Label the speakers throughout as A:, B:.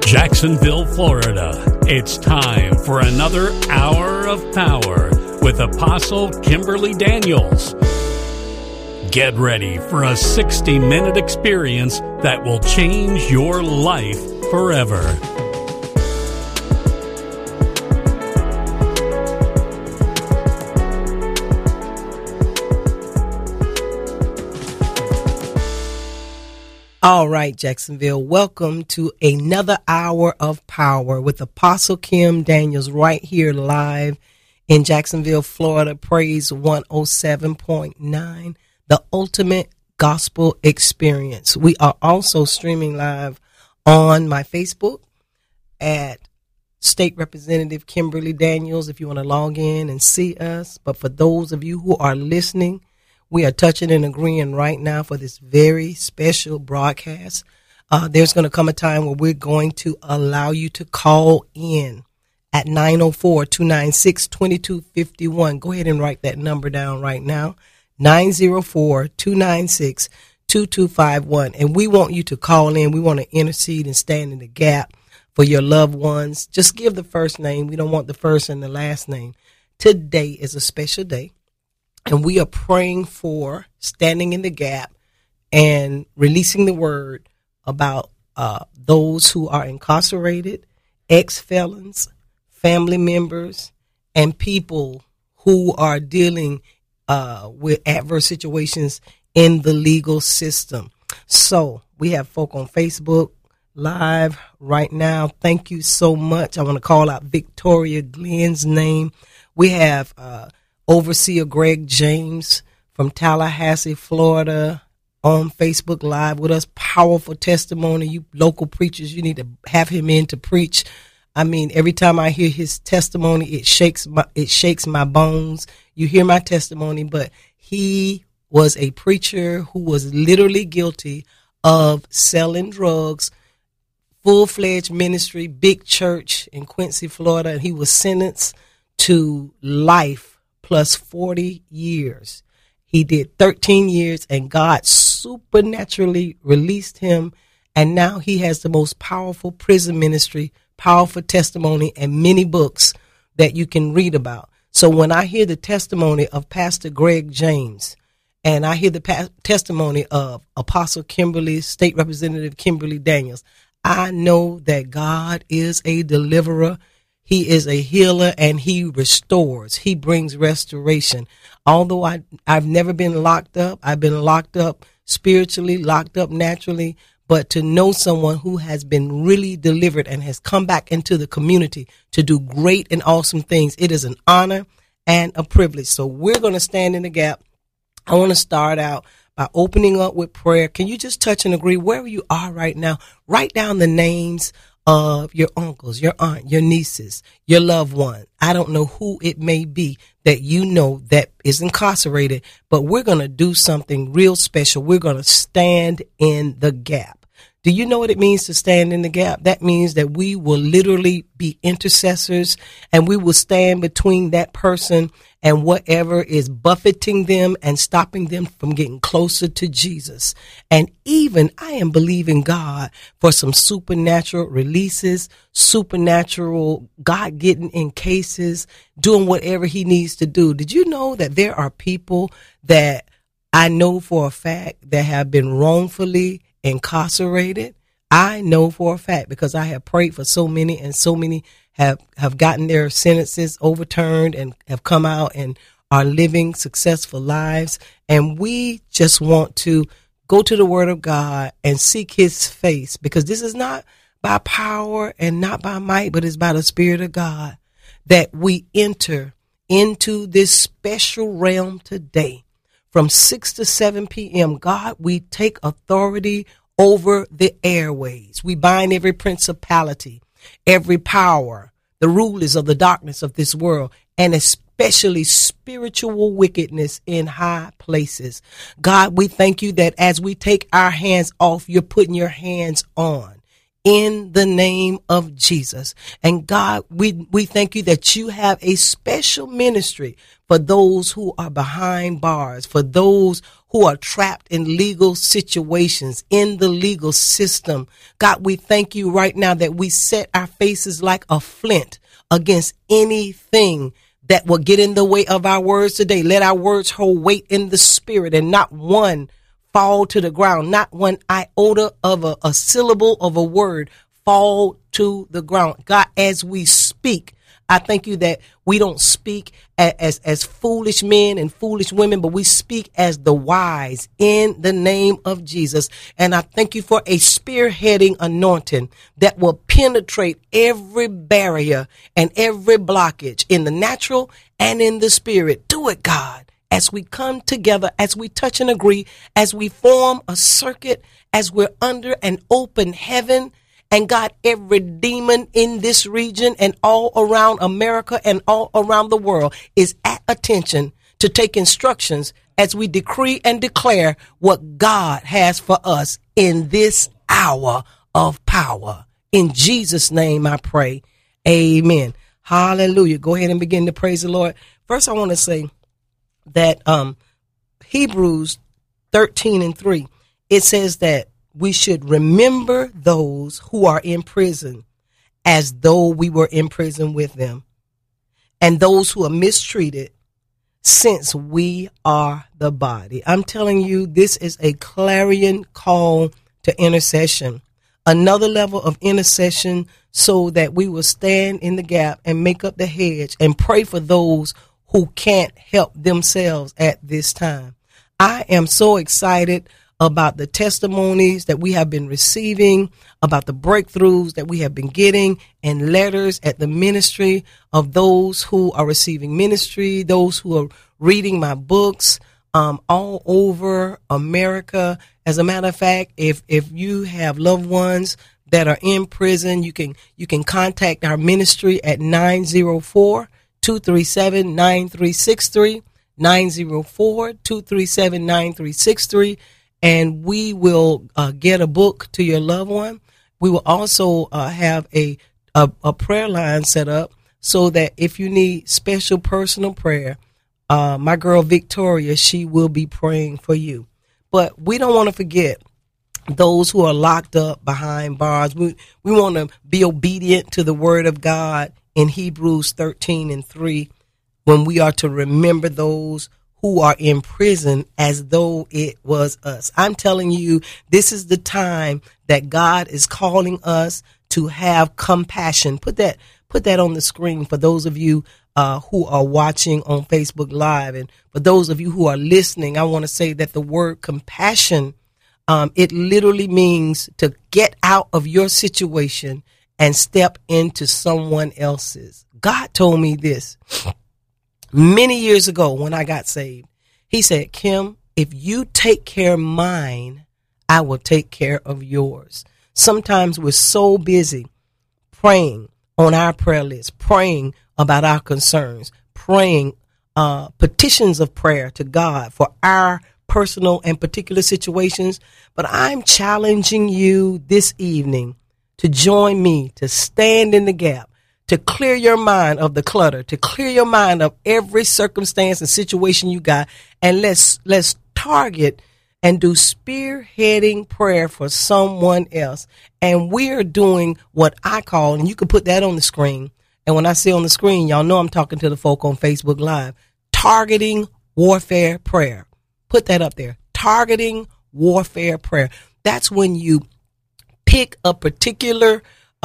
A: Jacksonville, Florida. It's time for another hour of power with Apostle Kimberly Daniels. Get ready for a 60-minute experience that will change your life forever.
B: All right, Jacksonville, welcome to another hour of power with Apostle Kim Daniels right here live in Jacksonville, Florida. Praise 107.9, the ultimate gospel experience. We are also streaming live on my Facebook at State Representative Kimberly Daniels if you want to log in and see us. But for those of you who are listening, we are touching and agreeing right now for this very special broadcast. There's going to come a time where we're going to allow you to call in at 904-296-2251. Go ahead and write that number down right now, 904-296-2251. And we want you to call in. We want to intercede and stand in the gap for your loved ones. Just give the first name. We don't want the first and the last name. Today is a special day. And we are praying for standing in the gap and releasing the word about those who are incarcerated, ex-felons, family members, and people who are dealing with adverse situations in the legal system. So we have folk on Facebook Live right now. Thank you so much. I want to call out Victoria Glenn's name. We have Overseer Greg James from Tallahassee, Florida, on Facebook Live with us. Powerful testimony. You local preachers, you need to have him in to preach. I mean, every time I hear his testimony, it shakes my bones. You hear my testimony, but he was a preacher who was literally guilty of selling drugs, full-fledged ministry, big church in Quincy, Florida, and he was sentenced to life plus 40 years. He did 13 years, and God supernaturally released him, and now he has the most powerful prison ministry, powerful testimony, and many books that you can read about. So when I hear the testimony of Pastor Greg James, and I hear the testimony of Apostle Kimberly, State Representative Kimberly Daniels, I know that God is a deliverer. He is a healer, and he restores. He brings restoration. Although I've never been locked up, I've been locked up spiritually, locked up naturally, but to know someone who has been really delivered and has come back into the community to do great and awesome things, it is an honor and a privilege. So we're going to stand in the gap. I want to start out by opening up with prayer. Can you just touch and agree wherever you are right now? Write down the names of your uncles, your aunt, your nieces, your loved one. I don't know who it may be that you know that is incarcerated, but we're going to do something real special. We're going to stand in the gap. Do you know what it means to stand in the gap? That means that we will literally be intercessors, and we will stand between that person and whatever is buffeting them and stopping them from getting closer to Jesus. And even I am believing God for some supernatural releases, supernatural God getting in cases, doing whatever he needs to do. Did you know that there are people that I know for a fact that have been wrongfully incarcerated? I know for a fact because I have prayed for so many, and so many have gotten their sentences overturned and have come out and are living successful lives. And we just want to go to the word of God and seek his face, because this is not by power and not by might, but it's by the Spirit of God that we enter into this special realm today. From 6 to 7 p.m., God, we take authority over the airways. We bind every principality, every power, the rulers of the darkness of this world, and especially spiritual wickedness in high places. God, we thank you that as we take our hands off, you're putting your hands on in the name of Jesus. And God, we thank you that you have a special ministry for those who are behind bars, for those who are trapped in legal situations, in the legal system. God, we thank you right now that we set our faces like a flint against anything that will get in the way of our words today. Let our words hold weight in the spirit and not one fall to the ground, not one iota of a syllable of a word fall to the ground. God, as we speak, I thank you that we don't speak as foolish men and foolish women, but we speak as the wise in the name of Jesus. And I thank you for a spearheading anointing that will penetrate every barrier and every blockage in the natural and in the spirit. Do it, God. As we come together, as we touch and agree, as we form a circuit, as we're under an open heaven. And God, every demon in this region and all around America and all around the world is at attention to take instructions as we decree and declare what God has for us in this hour of power. In Jesus' name I pray. Amen. Hallelujah. Go ahead and begin to praise the Lord. First, I want to say that Hebrews 13:3, it says that we should remember those who are in prison as though we were in prison with them, and those who are mistreated, since we are the body. I'm telling you, this is a clarion call to intercession, another level of intercession so that we will stand in the gap and make up the hedge and pray for those who can't help themselves at this time. I am so excited about the testimonies that we have been receiving, about the breakthroughs that we have been getting, and letters at the ministry of those who are receiving ministry, those who are reading my books, all over America. As a matter of fact, if you have loved ones that are in prison, you can contact our ministry at 904-237-9363, 904-237-9363. And we will get a book to your loved one. We will also have a prayer line set up so that if you need special personal prayer, my girl Victoria, she will be praying for you. But we don't want to forget those who are locked up behind bars. We want to be obedient to the word of God in Hebrews 13:3, when we are to remember those who are in prison as though it was us. I'm telling you, this is the time that God is calling us to have compassion. Put that on the screen for those of you who are watching on Facebook Live. And for those of you who are listening, I want to say that the word compassion, it literally means to get out of your situation and step into someone else's. God told me this many years ago when I got saved. He said, Kim, if you take care of mine, I will take care of yours. Sometimes we're so busy praying on our prayer list, praying about our concerns, praying petitions of prayer to God for our personal and particular situations. But I'm challenging you this evening to join me, to stand in the gap, to clear your mind of the clutter, to clear your mind of every circumstance and situation you got. And let's target and do spearheading prayer for someone else. And we're doing what I call, and you can put that on the screen. And when I say on the screen, y'all know I'm talking to the folk on Facebook Live, targeting warfare prayer. Put that up there. Targeting warfare prayer. That's when you pick a particular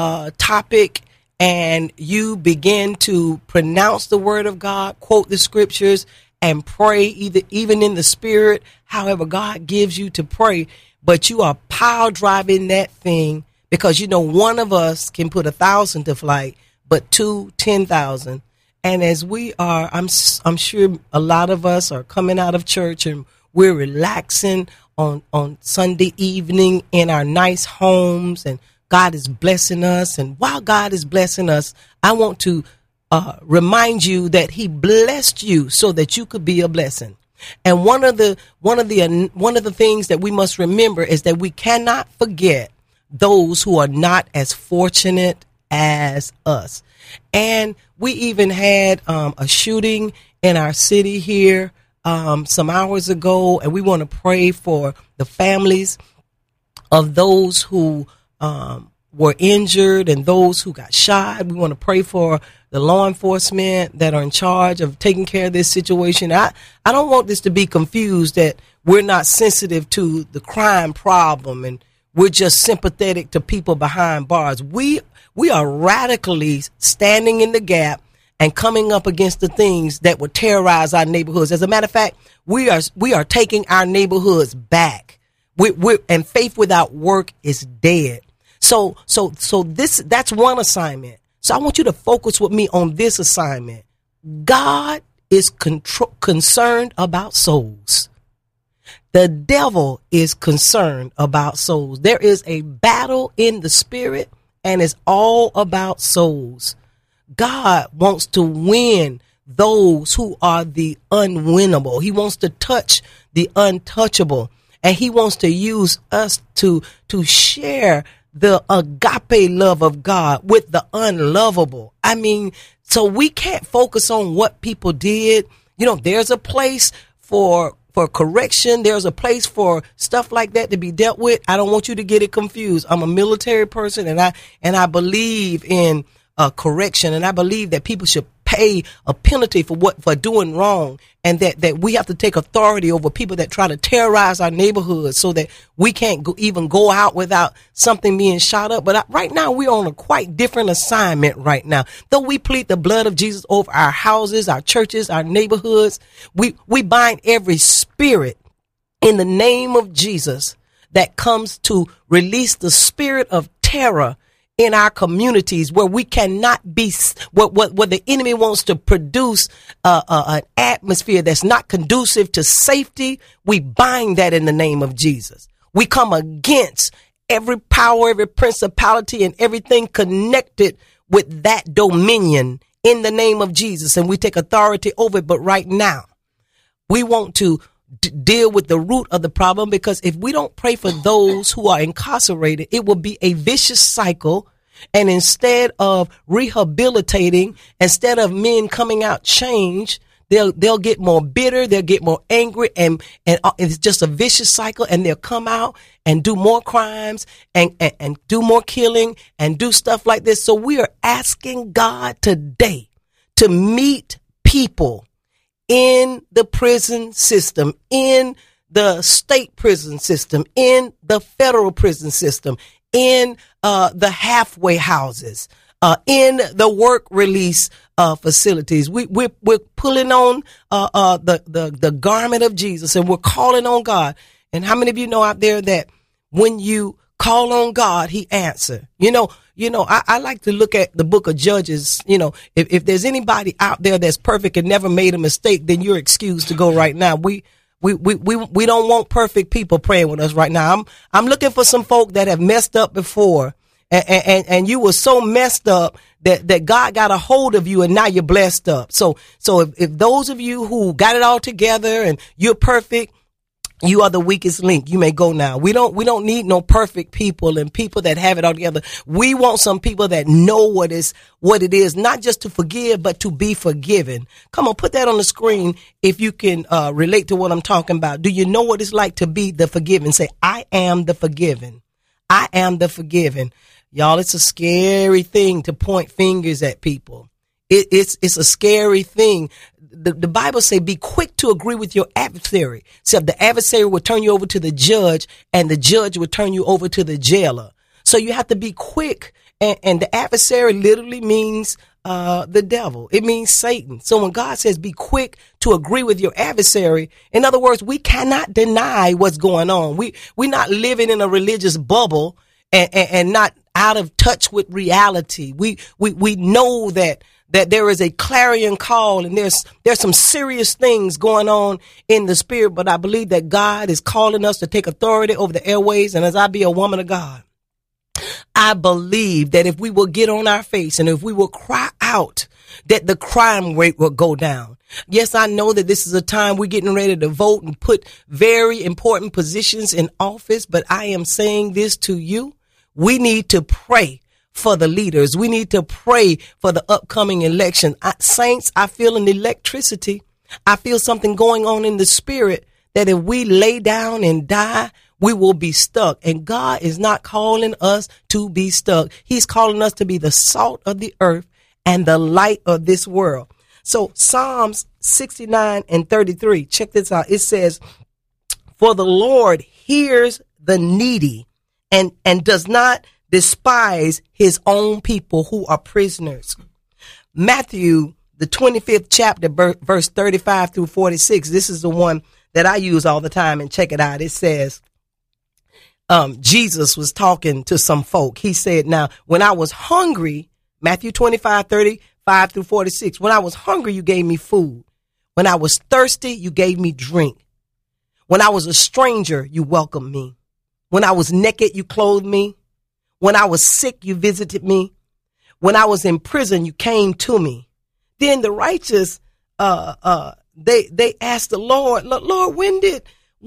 B: topic and you begin to pronounce the word of God, quote the scriptures, and pray even in the spirit, however God gives you to pray. But you are power driving that thing, because you know one of us can put 1,000 to flight, but 2, 10,000. And as we are, I'm sure a lot of us are coming out of church and we're relaxing on Sunday evening in our nice homes, and God is blessing us. And while God is blessing us, I want to remind you that he blessed you so that you could be a blessing. And one of the things that we must remember is that we cannot forget those who are not as fortunate as us. And we even had a shooting in our city here some hours ago, and we want to pray for the families of those who were injured and those who got shot. We want to pray for the law enforcement that are in charge of taking care of this situation. I don't want this to be confused that we're not sensitive to the crime problem and we're just sympathetic to people behind bars. We are radically standing in the gap and coming up against the things that would terrorize our neighborhoods. As a matter of fact, we are taking our neighborhoods back. And faith without work is dead. So that's one assignment. So I want you to focus with me on this assignment. God is concerned about souls. The devil is concerned about souls. There is a battle in the spirit, and it's all about souls. God wants to win those who are the unwinnable. He wants to touch the untouchable, and he wants to use us to share the agape love of God with the unlovable. I mean, so we can't focus on what people did. You know, there's a place for correction. There's a place for stuff like that to be dealt with. I don't want you to get it confused. I'm a military person, and I believe in correction, and I believe that people should pay a penalty for doing wrong, and that we have to take authority over people that try to terrorize our neighborhoods so that we can't even go out without something being shot up. But right now we're on a quite different assignment right now. Though we plead the blood of Jesus over our houses, our churches, our neighborhoods, we bind every spirit in the name of Jesus that comes to release the spirit of terror in our communities, where we cannot be, what the enemy wants to produce an atmosphere that's not conducive to safety. We bind that in the name of Jesus. We come against every power, every principality, and everything connected with that dominion in the name of Jesus, and we take authority over it. But right now, we want to deal with the root of the problem, because if we don't pray for those who are incarcerated, it will be a vicious cycle. And instead of rehabilitating, instead of men coming out changed, they'll get more bitter, they'll get more angry, and it's just a vicious cycle, and they'll come out and do more crimes and do more killing and do stuff like this. So we are asking God today to meet people in the prison system, in the state prison system, in the federal prison system, in the halfway houses, in the work release facilities. We're pulling on the garment of Jesus, and we're calling on God. And how many of you know out there that when you call on God, he answers? You know, I like to look at the book of Judges. You know, if there's anybody out there that's perfect and never made a mistake, then you're excused to go right now. We don't want perfect people praying with us right now. I'm looking for some folk that have messed up before, and you were so messed up that God got a hold of you, and now you're blessed up. So if those of you who got it all together and you're perfect, you are the weakest link. You may go now. We don't need no perfect people and people that have it all together. We want some people that know what it is, not just to forgive, but to be forgiven. Come on, put that on the screen if you can relate to what I'm talking about. Do you know what it's like to be the forgiven? Say, I am the forgiven. I am the forgiven. Y'all, it's a scary thing to point fingers at people. It's a scary thing. The Bible say, be quick to agree with your adversary. So the adversary will turn you over to the judge, and the judge will turn you over to the jailer. So you have to be quick. And the adversary literally means the devil. It means Satan. So when God says be quick to agree with your adversary, in other words, we cannot deny what's going on. We're not living in a religious bubble and not out of touch with reality. We know that there is a clarion call, and there's some serious things going on in the spirit, but I believe that God is calling us to take authority over the airways. And as I be a woman of God, I believe that if we will get on our face and if we will cry out, that the crime rate will go down. Yes, I know that this is a time we're getting ready to vote and put very important positions in office, but I am saying this to you. We need to pray for the leaders. We need to pray for the upcoming election. Saints, I feel an electricity. I feel something going on in the spirit that if we lay down and die, we will be stuck. And God is not calling us to be stuck. He's calling us to be the salt of the earth and the light of this world. So Psalms 69 and 33, check this out. It says, for the Lord hears the needy and does not despise his own people who are prisoners. Matthew, the 25th chapter, verse 35 through 46. This is the one that I use all the time, and check it out. It says, Jesus was talking to some folk. He said, now, when I was hungry, Matthew 25, 35 through 46, when I was hungry, you gave me food. When I was thirsty, you gave me drink. When I was a stranger, you welcomed me. When I was naked, you clothed me. When I was sick, you visited me. When I was in prison, you came to me. Then the righteous, they asked the Lord, Lord, when did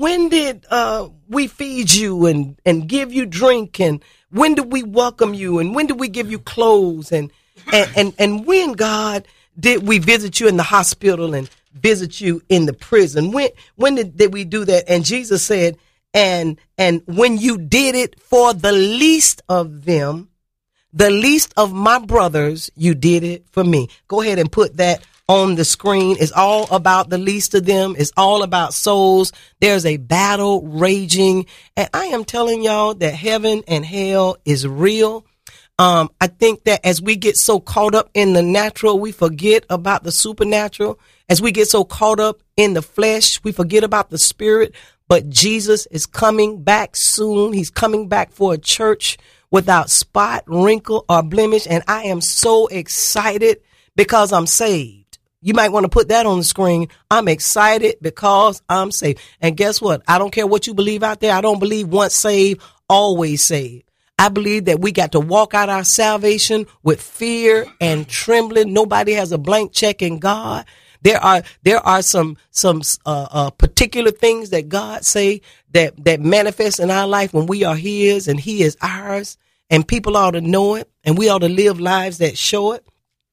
B: we feed you and give you drink? And when did we welcome you? And when did we give you clothes? And when, God, did we visit you in the hospital and visit you in the prison? When did we do that? And Jesus said, and when you did it for the least of them, the least of my brothers, you did it for me. Go ahead and put that on the screen. It's all about the least of them. It's all about souls. There's a battle raging. And I am telling y'all that heaven and hell is real. I think that as we get so caught up in the natural, we forget about the supernatural. As we get so caught up in the flesh, we forget about the spirit. But Jesus is coming back soon. He's coming back for a church without spot, wrinkle, or blemish. And I am so excited because I'm saved. You might want to put that on the screen. I'm excited because I'm saved. And guess what? I don't care what you believe out there. I don't believe once saved, always saved. I believe that we got to walk out our salvation with fear and trembling. Nobody has a blank check in God. There are some particular things that God say that manifest in our life when we are His and He is ours, and people ought to know it, and we ought to live lives that show it.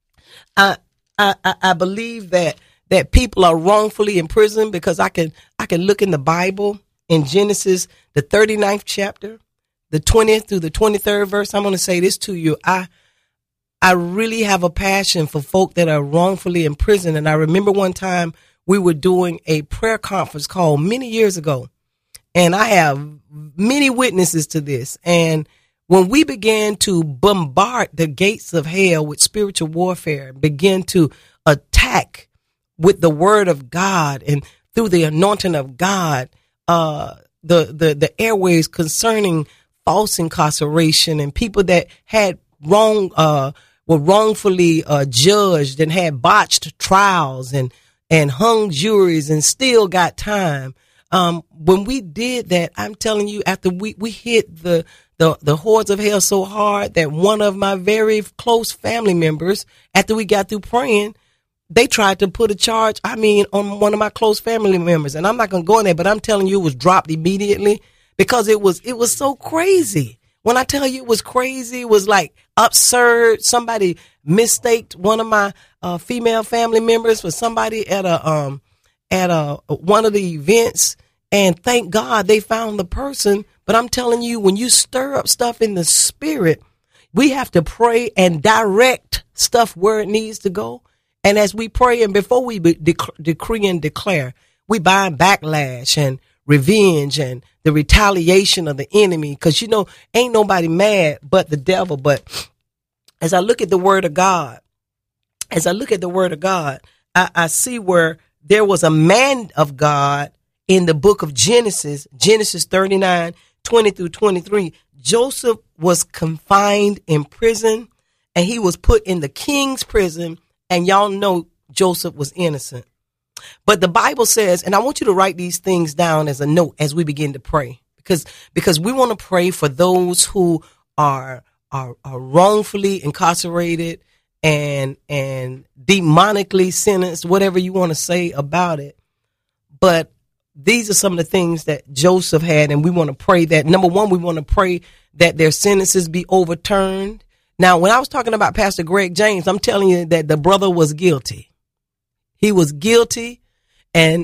B: I believe that people are wrongfully imprisoned because I can look in the Bible in Genesis, the 39th chapter, the 20th through the 23rd verse. I'm going to say this to you. I really have a passion for folk that are wrongfully imprisoned. And I remember one time we were doing a prayer conference call many years ago, and I have many witnesses to this. And when we began to bombard the gates of hell with spiritual warfare, begin to attack with the word of God and through the anointing of God, the airways concerning false incarceration and people that had were wrongfully judged and had botched trials and hung juries and still got time. When we did that, I'm telling you, after we hit the hordes of hell so hard that one of my very close family members, after we got through praying, they tried to put a charge, on one of my close family members. And I'm not going to go in there, but I'm telling you, it was dropped immediately because it was so crazy. When I tell you it was crazy, it was like absurd. Somebody mistaked one of my female family members for somebody at one of the events, and thank God they found the person. But I'm telling you, when you stir up stuff in the spirit, we have to pray and direct stuff where it needs to go. And as we pray and before we decree and declare, we bind backlash and revenge and the retaliation of the enemy, because ain't nobody mad but the devil. But as I look at the word of God, I see where there was a man of God in the book of Genesis 39, 20 through 23. Joseph was confined in prison, and he was put in the king's prison, and y'all know Joseph was innocent. But the Bible says, and I want you to write these things down as a note as we begin to pray, because we want to pray for those who are wrongfully incarcerated and demonically sentenced, whatever you want to say about it. But these are some of the things that Joseph had, and we want to pray that, number one, we want to pray that their sentences be overturned. Now, when I was talking about Pastor Greg James, I'm telling you that the brother was guilty. He was guilty, and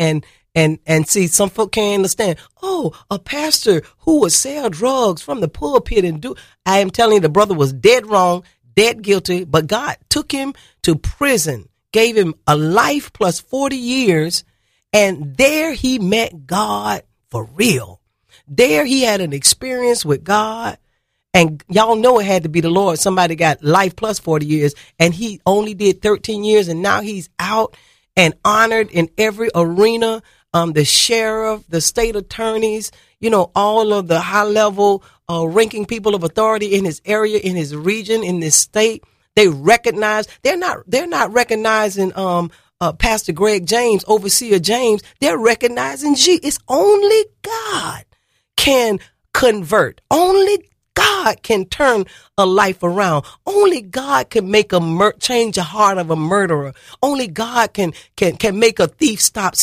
B: see, some folk can't understand. Oh, a pastor who would sell drugs from the pulpit and do. I am telling you, the brother was dead wrong, dead guilty, but God took him to prison, gave him a life plus 40 years, and there he met God for real. There he had an experience with God, and y'all know it had to be the Lord. Somebody got life plus 40 years, and he only did 13 years, and now he's out and honored in every arena. The sheriff, the state attorneys, all of the high level ranking people of authority in his area, in his region, in this state, they recognize. They're not recognizing Pastor Greg James, Overseer James. They're recognizing it's only God can convert. Only God can turn a life around. Only God can make change the heart of a murderer. Only God can make a thief stop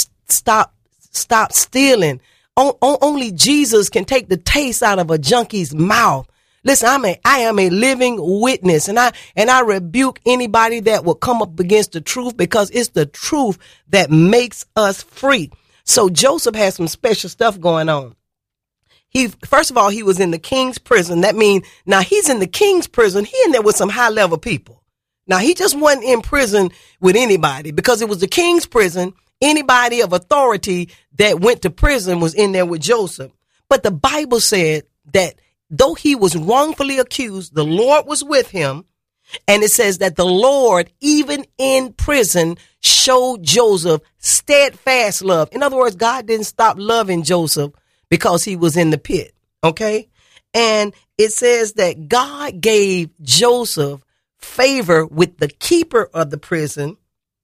B: stealing. Only Jesus can take the taste out of a junkie's mouth. Listen, I am a living witness, and I rebuke anybody that will come up against the truth, because it's the truth that makes us free. So Joseph has some special stuff going on. First of all, he was in the king's prison. That means now he's in the king's prison. He in there with some high level people. Now he just wasn't in prison with anybody, because it was the king's prison. Anybody of authority that went to prison was in there with Joseph. But the Bible said that though he was wrongfully accused, the Lord was with him. And it says that the Lord, even in prison, showed Joseph steadfast love. In other words, God didn't stop loving Joseph because he was in the pit. Okay. And it says that God gave Joseph favor with the keeper of the prison.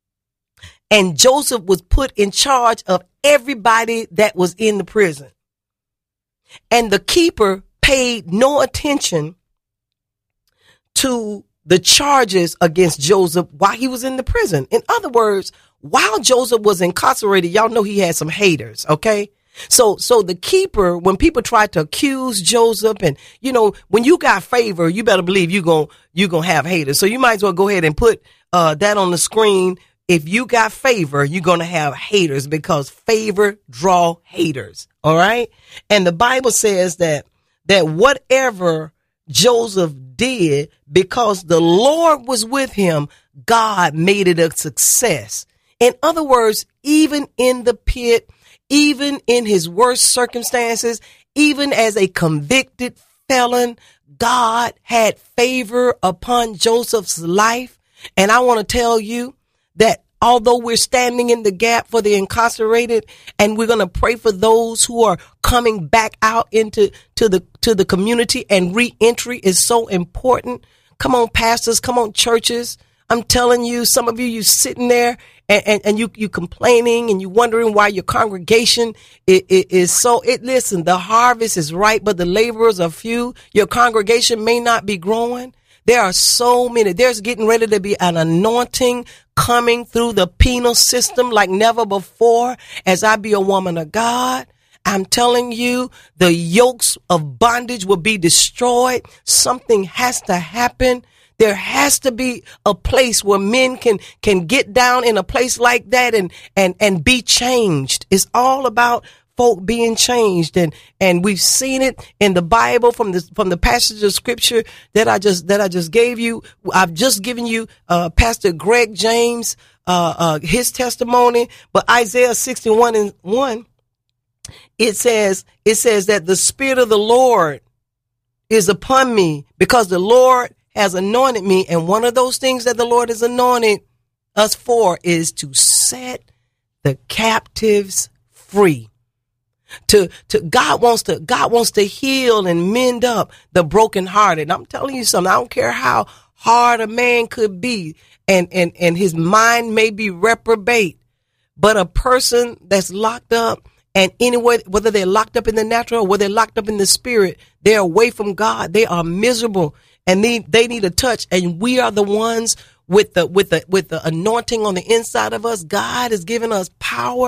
B: And Joseph was put in charge of everybody that was in the prison. And the keeper paid no attention to the charges against Joseph while he was in the prison. In other words, while Joseph was incarcerated, y'all know he had some haters, okay? So the keeper, when people tried to accuse Joseph, and when you got favor, you better believe you're gonna have haters. So you might as well go ahead and put that on the screen. If you got favor, you're going to have haters, because favor draw haters. All right. And the Bible says that whatever Joseph did, because the Lord was with him, God made it a success. In other words, even in the pit, even in his worst circumstances, even as a convicted felon, God had favor upon Joseph's life. And I want to tell you that although we're standing in the gap for the incarcerated, and we're going to pray for those who are coming back out into the community, and re-entry is so important. Come on, pastors, come on, churches. I'm telling you, some of you sitting there and you complaining, and you wondering why your congregation is so. Listen, the harvest is ripe, but the laborers are few. Your congregation may not be growing. There are so many. There's getting ready to be an anointing coming through the penal system like never before. As I be a woman of God, I'm telling you, the yokes of bondage will be destroyed. Something has to happen. There has to be a place where men can get down in a place like that and be changed. It's all about folk being changed, and we've seen it in the Bible from the passage of scripture that I just gave you. I've just given you Pastor Greg James his testimony, but Isaiah 61:1, it says that the Spirit of the Lord is upon me, because the Lord has anointed me. And one of those things that the Lord has anointed us for is to set the captives free. God wants to heal and mend up the brokenhearted. And I'm telling you something, I don't care how hard a man could be, and his mind may be reprobate, but a person that's locked up, and anyway, whether they're locked up in the natural or whether they're locked up in the spirit, they're away from God. They are miserable, and they need a touch. And we are the ones with the anointing on the inside of us. God has given us power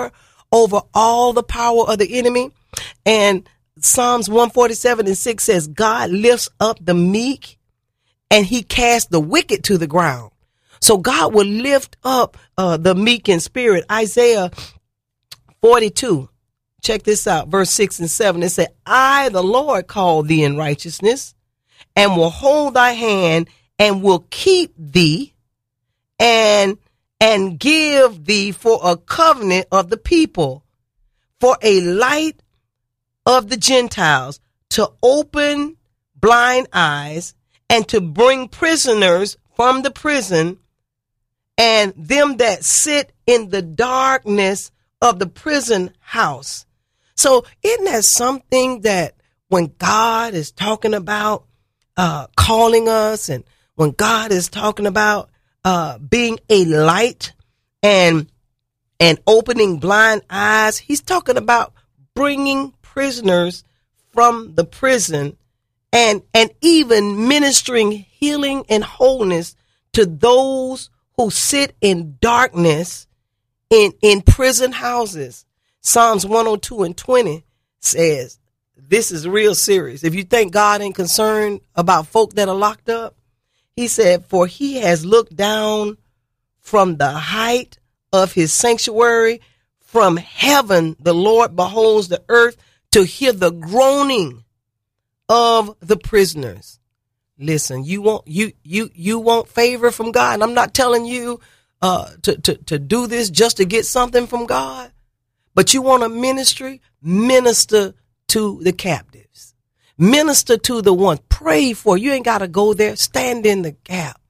B: over all the power of the enemy. And Psalms 147:6 says, God lifts up the meek and he casts the wicked to the ground. So God will lift up the meek in spirit. Isaiah 42. Check this out. Verse 6 and 7. It said, I, the Lord, call thee in righteousness and will hold thy hand and will keep thee and give thee for a covenant of the people, for a light of the Gentiles, to open blind eyes and to bring prisoners from the prison, and them that sit in the darkness of the prison house. So isn't that something that when God is talking about calling us, and when God is talking about being a light and opening blind eyes, he's talking about bringing prisoners from the prison and even ministering healing and wholeness to those who sit in darkness in prison houses. Psalms 102:20 says, this is real serious. If you think God ain't concerned about folk that are locked up, he said, for he has looked down from the height of his sanctuary. From heaven, the Lord beholds the earth to hear the groaning of the prisoners. Listen, you want favor from God. And I'm not telling you to do this just to get something from God, but you want a ministry, minister to the captives, minister to the ones, pray for. You ain't got to go there. Stand in the gap.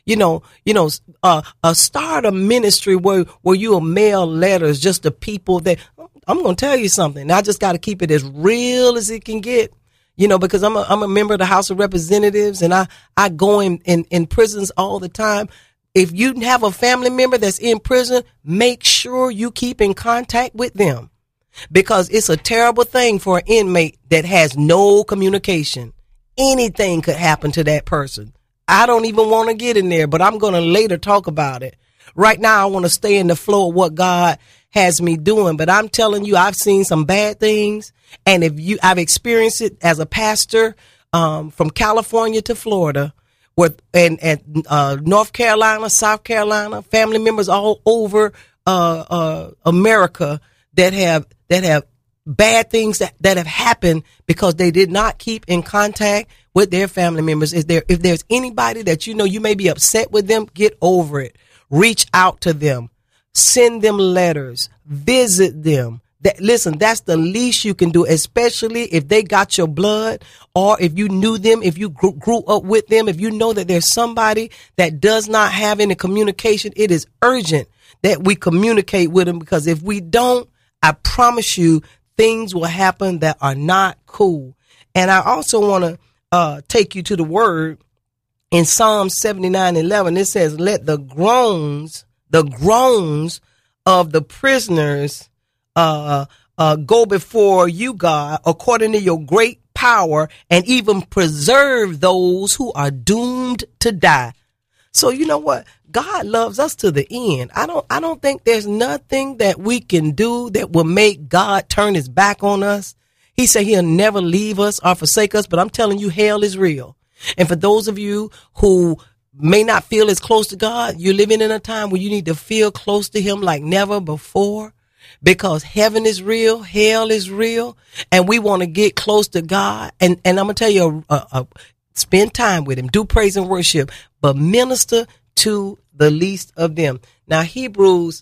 B: Start a ministry where you will mail letters just to people that, I'm going to tell you something. I just got to keep it as real as it can get, because I'm a member of the House of Representatives, and I go in prisons all the time. If you have a family member that's in prison, make sure you keep in contact with them, because it's a terrible thing for an inmate that has no communication. Anything could happen to that person. I don't even want to get in there, but I'm going to later talk about it. Right now, I want to stay in the flow of what God has me doing. But I'm telling you, I've seen some bad things. And I've experienced it as a pastor from California to Florida, and North Carolina, South Carolina, family members all over America that have bad things that have happened because they did not keep in contact with their family members. If there's anybody that you may be upset with them, get over it. Reach out to them, send them letters, visit them. That's the least you can do, especially if they got your blood, or if you knew them, if you grew up with them, if you know that there's somebody that does not have any communication. It is urgent that we communicate with them, because if we don't, I promise you, things will happen that are not cool. And I also want to take you to the word in Psalm 79:11. It says, let the groans of the prisoners go before you, God, according to your great power, and even preserve those who are doomed to die. So you know what? God loves us to the end. I don't think there's nothing that we can do that will make God turn his back on us. He said he'll never leave us or forsake us, but I'm telling you, hell is real. And for those of you who may not feel as close to God, you're living in a time where you need to feel close to him like never before, because heaven is real, hell is real, and we want to get close to God. And I'm going to tell you, spend time with him, do praise and worship, but minister to the least of them. Now, Hebrews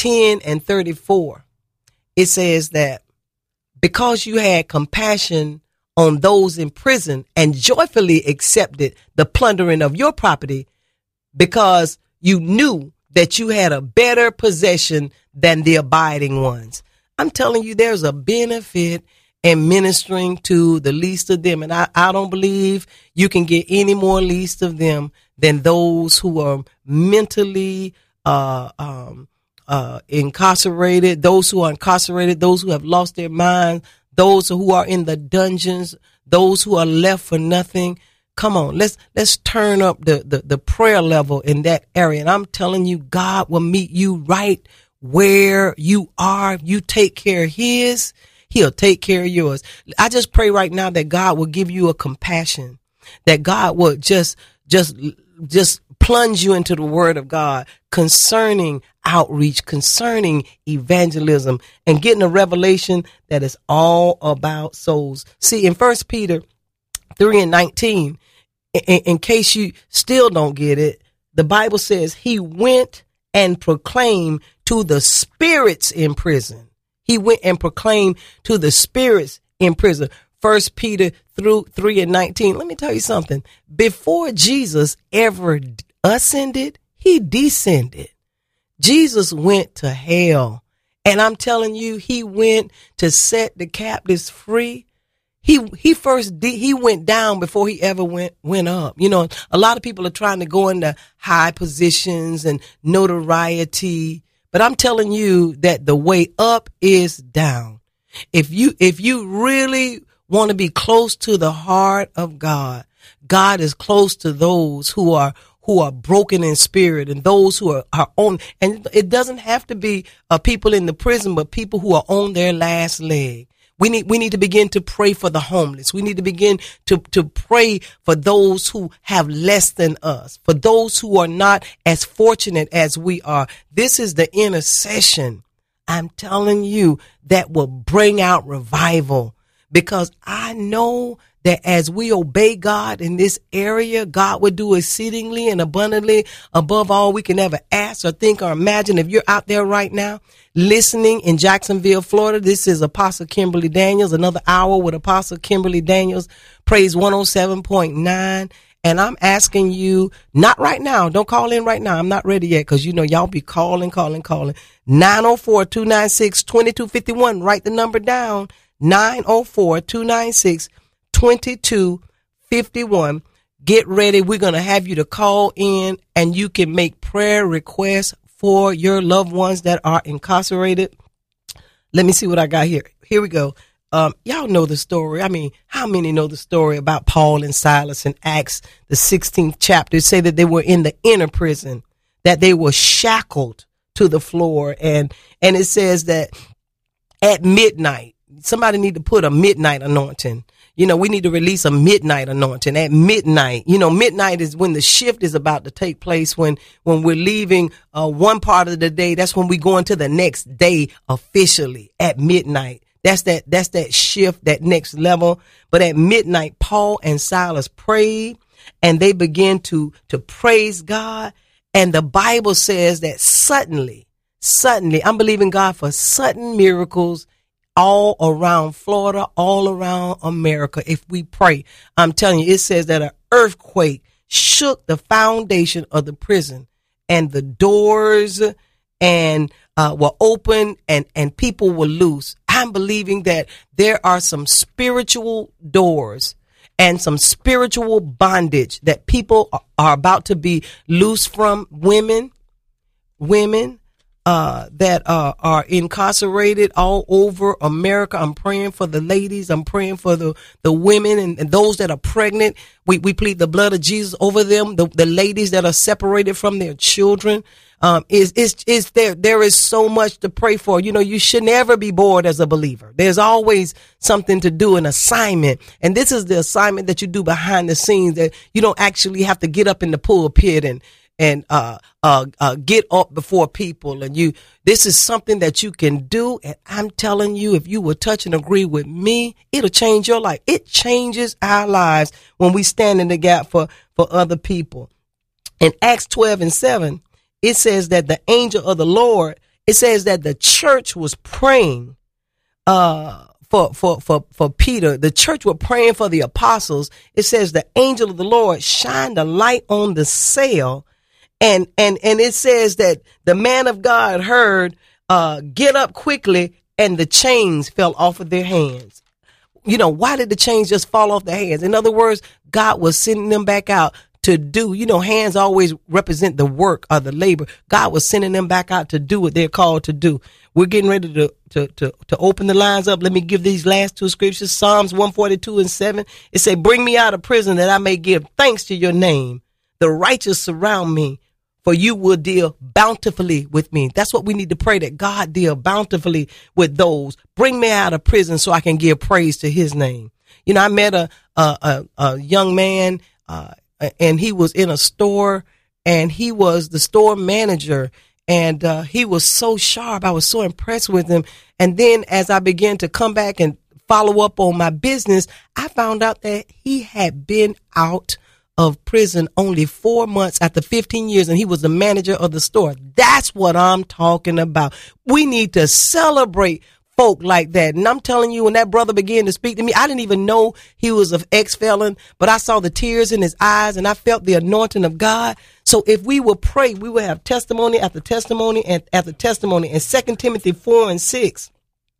B: 10:34, it says that because you had compassion on those in prison and joyfully accepted the plundering of your property, because you knew that you had a better possession than the abiding ones. I'm telling you, there's a benefit in ministering to the least of them. And I don't believe you can get any more least of them than those who are mentally incarcerated, those who have lost their minds, those who are in the dungeons, those who are left for nothing. Come on, let's turn up the prayer level in that area. And I'm telling you, God will meet you right where you are. If you take care of his, he'll take care of yours. I just pray right now that God will give you a compassion, that God will just plunge you into the word of God concerning outreach, concerning evangelism, and getting a revelation that is all about souls. See, in 1 Peter 3:19, in case you still don't get it, the Bible says he went and proclaimed to the spirits in prison. He went and proclaimed to the spirits in prison. 1 Peter 3:19. Let me tell you something. Before Jesus ever ascended, he descended. Jesus went to hell. And I'm telling you, he went to set the captives free. He went down before he ever went up. You know, a lot of people are trying to go into high positions and notoriety, but I'm telling you that the way up is down. If you really want to be close to the heart of God, God is close to those who are broken in spirit and those who are on. And it doesn't have to be people in the prison, but people who are on their last leg. We need to begin to pray for the homeless. We need to begin to pray for those who have less than us, for those who are not as fortunate as we are. This is the intercession, I'm telling you, that will bring out revival, because I know that as we obey God in this area, God will do exceedingly and abundantly above all we can ever ask or think or imagine. If you're out there right now listening in Jacksonville, Florida, this is Apostle Kimberly Daniels, another hour with Apostle Kimberly Daniels, Praise 107.9. And I'm asking you, not right now, don't call in right now. I'm not ready yet, because you know y'all be calling. 904-296-2251. Write the number down. 904-296-2251. Get ready. We're going to have you to call in, and you can make prayer requests for your loved ones that are incarcerated. Let me see what I got here. Here we go. Y'all know the story. I mean, how many know the story about Paul and Silas in Acts, the 16th chapter? It say that they were in the inner prison, that they were shackled to the floor. And it says that at midnight, somebody need to put a midnight anointing. You know, we need to release a midnight anointing at midnight. You know, midnight is when the shift is about to take place, when we're leaving one part of the day. That's when we go into the next day officially at midnight. That's that shift, that next level. But at midnight, Paul and Silas prayed, and they began to praise God. And the Bible says that suddenly, I'm believing God for sudden miracles all around Florida, all around America. If we pray, I'm telling you, it says that an earthquake shook the foundation of the prison, and the doors were open, and people were loose. I'm believing that there are some spiritual doors and some spiritual bondage that people are about to be loose from. Women that are incarcerated all over America. I'm praying for the ladies. I'm praying for the women and those that are pregnant. We plead the blood of Jesus over them. The ladies that are separated from their children. There is so much to pray for. You know, you should never be bored as a believer. There's always something to do, an assignment. And this is the assignment that you do behind the scenes, that you don't actually have to get up in the pulpit and get up before people. And this is something that you can do. And I'm telling you, if you will touch and agree with me, it'll change your life. It changes our lives when we stand in the gap for other people. In Acts 12:7, it says that the angel of the Lord, it says that the church was praying, for Peter. The church were praying for the apostles. It says the angel of the Lord shined a light on the cell. And it says that the man of God heard, get up quickly, and the chains fell off of their hands. You know, why did the chains just fall off their hands? In other words, God was sending them back out to do, you know, hands always represent the work or the labor. God was sending them back out to do what they're called to do. We're getting ready to open the lines up. Let me give these last two scriptures. Psalms 142:7. It say, bring me out of prison that I may give thanks to your name. The righteous surround me, for you will deal bountifully with me. That's what we need to pray, that God deal bountifully with those. Bring me out of prison so I can give praise to his name. You know, I met a young man, and he was in a store, and he was the store manager, and he was so sharp. I was so impressed with him. And then as I began to come back and follow up on my business, I found out that he had been out of prison only 4 months after 15 years, and he was the manager of the store. That's what I'm talking about. We need to celebrate folk like that. And I'm telling you, when that brother began to speak to me, I didn't even know he was an ex-felon, but I saw the tears in his eyes and I felt the anointing of God. So if we will pray, we will have testimony after testimony and after testimony. In 2 Timothy 4:6,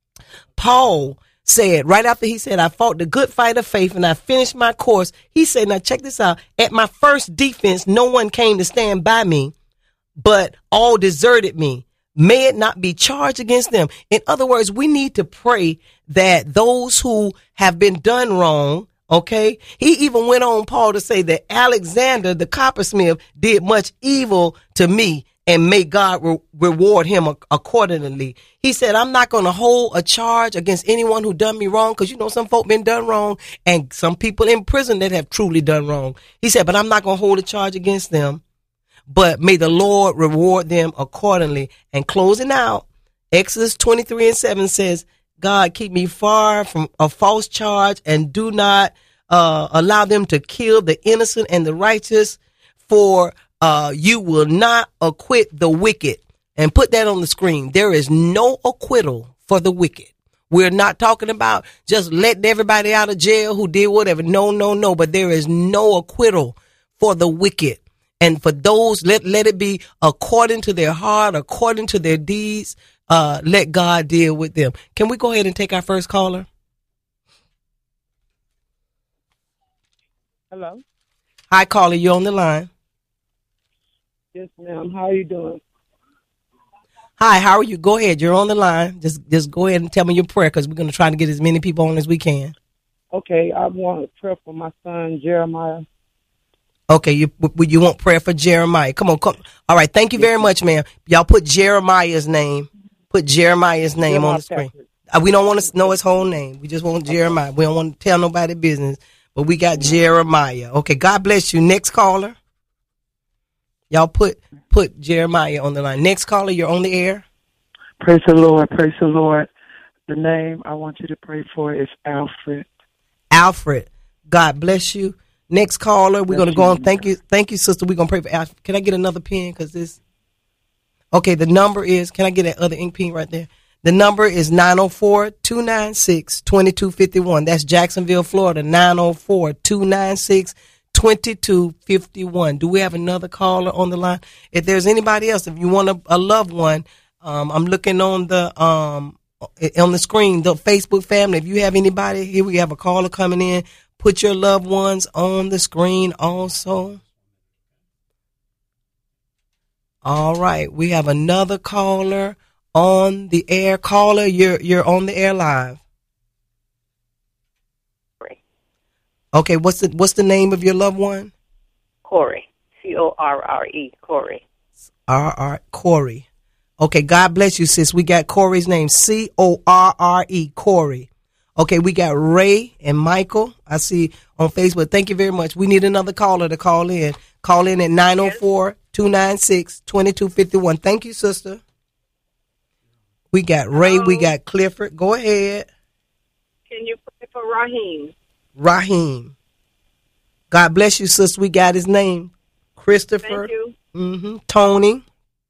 B: Paul said, right after he said, I fought the good fight of faith and I finished my course. He said, now check this out. At my first defense, no one came to stand by me, but all deserted me. May it not be charged against them. In other words, we need to pray that those who have been done wrong, okay? He even went on, Paul, to say that Alexander, the coppersmith, did much evil to me, and may God reward him accordingly. He said, I'm not going to hold a charge against anyone who done me wrong, because, you know, some folk been done wrong, and some people in prison that have truly done wrong. He said, but I'm not going to hold a charge against them, but may the Lord reward them accordingly. And closing out, Exodus 23:7 says, God, keep me far from a false charge, and do not allow them to kill the innocent and the righteous, for you will not acquit the wicked. And put that on the screen. There is no acquittal for the wicked. We're not talking about just letting everybody out of jail who did whatever. No. But there is no acquittal for the wicked. And for those, let it be according to their heart, according to their deeds. Let God deal with them. Can we go ahead and take our first caller?
C: Hello.
B: Hi, caller. You're on the line.
C: Yes, ma'am. How are you doing?
B: Hi, how are you? Go ahead. You're on the line. Just go ahead and tell me your prayer, because we're going to try to get as many people on as we can.
C: Okay. I want a prayer for my son, Jeremiah.
B: Okay, you want prayer for Jeremiah. Come on. All right, thank you very much, ma'am. Y'all put Jeremiah's name. Put Jeremiah's name on the screen. We don't want to know his whole name. We just want Jeremiah. We don't want to tell nobody business, but we got Jeremiah. Okay, God bless you. Next caller. Y'all put Jeremiah on the line. Next caller, you're on the air.
C: Praise the Lord. Praise the Lord. The name I want you to pray for is Alfred.
B: Alfred. God bless you. Next caller, we're going to go on. Thank you, sister. We're going to pray for Alfred. Can I get another pen? Okay, the number is, can I get that other ink pen right there? The number is 904-296-2251. That's Jacksonville, Florida, 904-296-2251. Do we have another caller on the line? If there's anybody else, if you want a loved one, I'm looking on the screen, the Facebook family. If you have anybody, here we have a caller coming in. Put your loved ones on the screen also. All right. We have another caller on the air. Caller, you're on the air live.
D: Corey.
B: Okay. What's the name of your loved one?
D: Corey. Corre. Corey.
B: Corey. Okay. God bless you, sis. We got Corey's name. Corre. Corey. Okay, we got Ray and Michael. I see on Facebook. Thank you very much. We need another caller to call in. Call in at 904-296-2251. Thank you, sister. We got Ray.
D: Hello.
B: We got Clifford. Go ahead.
D: Can you pray for Raheem?
B: Raheem. God bless you, sister. We got his name. Christopher.
D: Thank you.
B: Tony.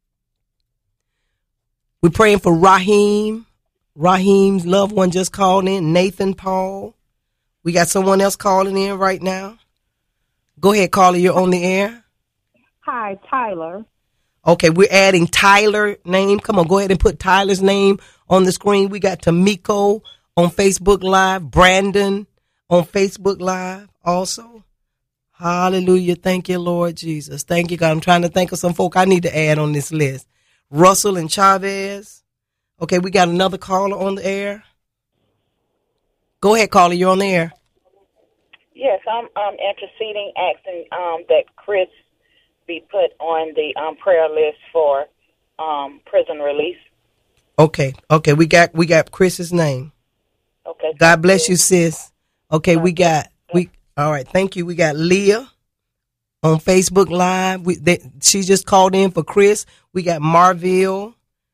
B: We're praying for Raheem. Raheem's loved one just called in, Nathan Paul. We got someone else calling in right now. Go ahead, caller. You're on the air.
E: Hi, Tyler.
B: Okay, we're adding Tyler's name. Come on, go ahead and put Tyler's name on the screen. We got Tamiko on Facebook Live, Brandon on Facebook Live also. Hallelujah. Thank you, Lord Jesus. Thank you, God. I'm trying to think of some folk I need to add on this list. Russell and Chavez. Okay, we got another caller on the air. Go ahead, caller. You're on the air.
D: Yes, I'm interceding, asking that Chris be put on the prayer list for prison release.
B: Okay. We got Chris's name.
D: Okay.
B: God bless you, sis. Okay, all right, thank you. We got Leah on Facebook Live. She just called in for Chris. We got Marville,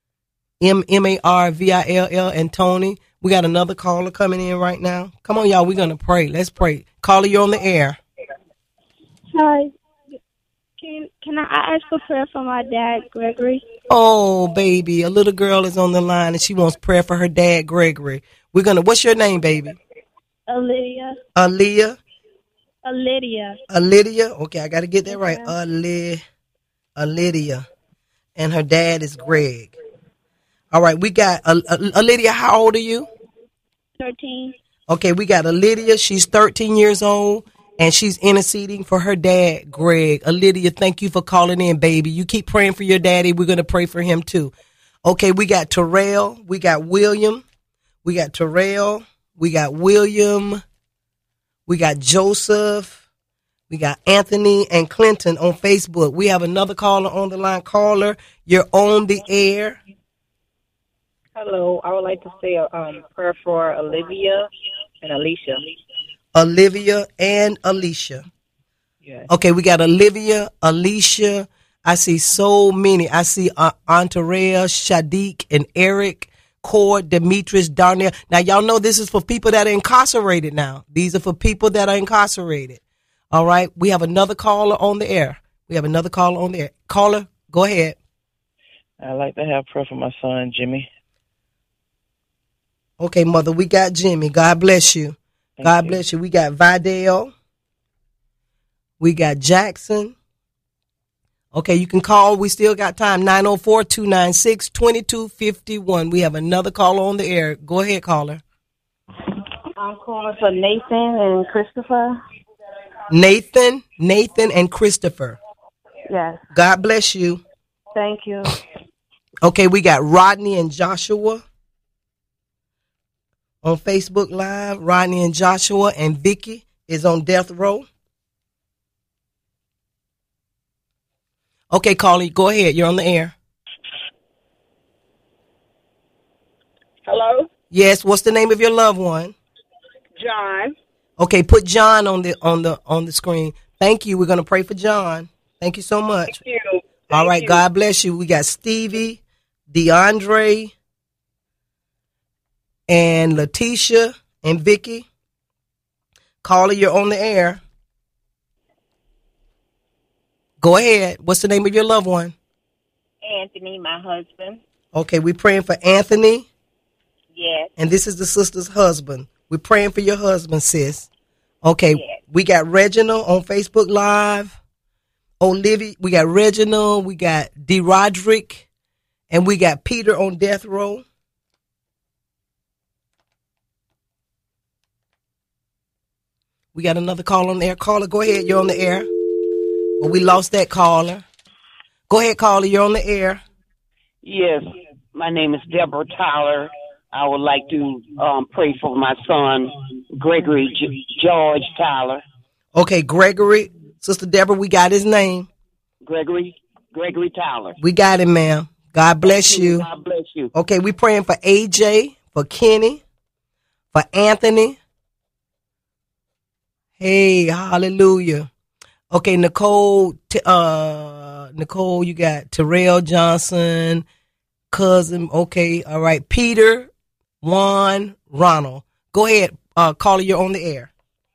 B: Marvill, and Tony. We got another caller coming in right now. Come on, y'all. We're going to pray. Let's pray. Caller, you're on the air.
E: Hi. Can I ask for prayer for my dad, Gregory?
B: Oh, baby. A little girl is on the line, and she wants prayer for her dad, Gregory. What's your name, baby?
E: Lydia.
B: Aaliyah?
E: Lydia.
B: Lydia? Okay, I got to get that right. Lydia. And her dad is Greg. All right, we got Lydia. How old are you?
E: 13.
B: Okay, we got Lydia. She's 13 years old, and she's interceding for her dad, Greg. Lydia, thank you for calling in, baby. You keep praying for your daddy. We're going to pray for him, too. Okay, we got Terrell. We got William. We got Terrell. We got William. We got Joseph. We got Anthony and Clinton on Facebook. We have another caller on the line. Caller, you're on the air.
D: Hello. I would like to say a prayer for Olivia and Alicia.
B: Olivia and Alicia.
D: Yes.
B: Okay, we got Olivia, Alicia. I see so many. I see Antarea, Shadiq, and Eric. Cord, Demetrius, Darnell. Now, y'all know this is for people that are incarcerated now. These are for people that are incarcerated. All right. We have another caller on the air. Caller, go ahead.
F: I'd like to have prayer for my son, Jimmy.
B: Okay, mother, we got Jimmy. God bless you. God bless you. We got Vidal. We got Jackson. Okay, you can call. We still got time. 904-296-2251. We have another caller on the air. Go ahead, caller.
E: I'm calling for Nathan and Christopher.
B: Nathan and Christopher.
E: Yes.
B: God bless you.
E: Thank you.
B: Okay, we got Rodney and Joshua on Facebook Live. Rodney and Joshua, and Vicky is on death row. Okay, caller, go ahead. You're on the air.
D: Hello?
B: Yes, what's the name of your loved one?
D: John.
B: Okay, put John on the screen. Thank you. We're going to pray for John. Thank you so much.
D: Thank you.
B: All right, God bless you. We got Stevie, DeAndre, and Letitia and Vicky. Caller, you're on the air. Go ahead. What's the name of your loved one?
D: Anthony, my husband.
B: Okay, we're praying for Anthony.
D: Yes.
B: And this is the sister's husband. We're praying for your husband, sis. Okay,
D: yes.
B: We got Reginald on Facebook Live. Olivia, we got Reginald, we got D. Roderick, and we got Peter on death row. We got another call on the air. Caller, go ahead. You're on the air. Well, we lost that caller. Go ahead, caller. You're on the air.
G: Yes, my name is Deborah Tyler. I would like to pray for my son, Gregory George Tyler.
B: Okay, Gregory. Sister Deborah, we got his name.
G: Gregory Tyler.
B: We got him, ma'am. God bless you.
G: God bless you.
B: Okay, we praying for AJ, for Kenny, for Anthony. Hey, hallelujah. Okay, Nicole, you got Terrell Johnson, cousin. Okay, all right. Peter, Juan, Ronald. Go ahead, caller, you're on the air.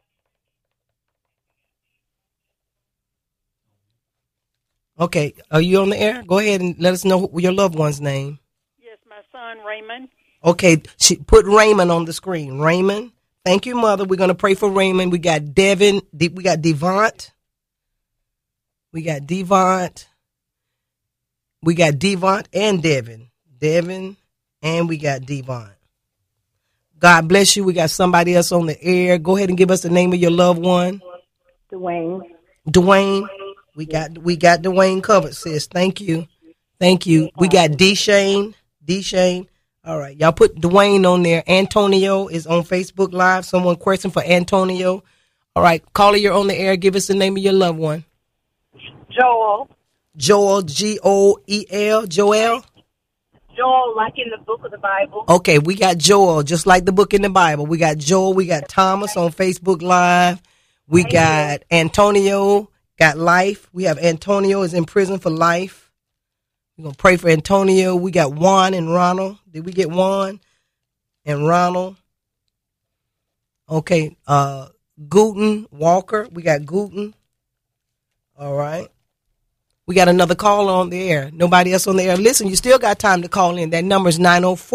B: Okay, are you on the air? Go ahead and let us know your loved one's name.
H: Yes, my son, Raymond.
B: Okay, put Raymond on the screen. Raymond. Thank you, Mother. We're going to pray for Raymond. We got Devin. We got Devont. We got Devont. We got Devont and Devin. Devin, and we got Devont. God bless you. We got somebody else on the air. Go ahead and give us the name of your loved one.
E: Dwayne.
B: Dwayne. We got Dwayne covered, sis. Thank you. Thank you. We got D-Shane. All right. Y'all put Dwayne on there. Antonio is on Facebook Live. Someone question for Antonio. All right. Caller, you're on the air. Give us the name of your loved one.
E: Joel.
B: Joel, Joel, Joel.
E: Joel, like in the book of the Bible.
B: Okay, we got Joel, just like the book in the Bible. We got Joel. We got Thomas on Facebook Live. We got Antonio, got life. We have Antonio is in prison for life. We're going to pray for Antonio. We got Juan and Ronald. Did we get Juan and Ronald? Okay, Guten, Walker. We got Guten. All right. We got another caller on the air. Nobody else on the air. Listen, you still got time to call in. That number is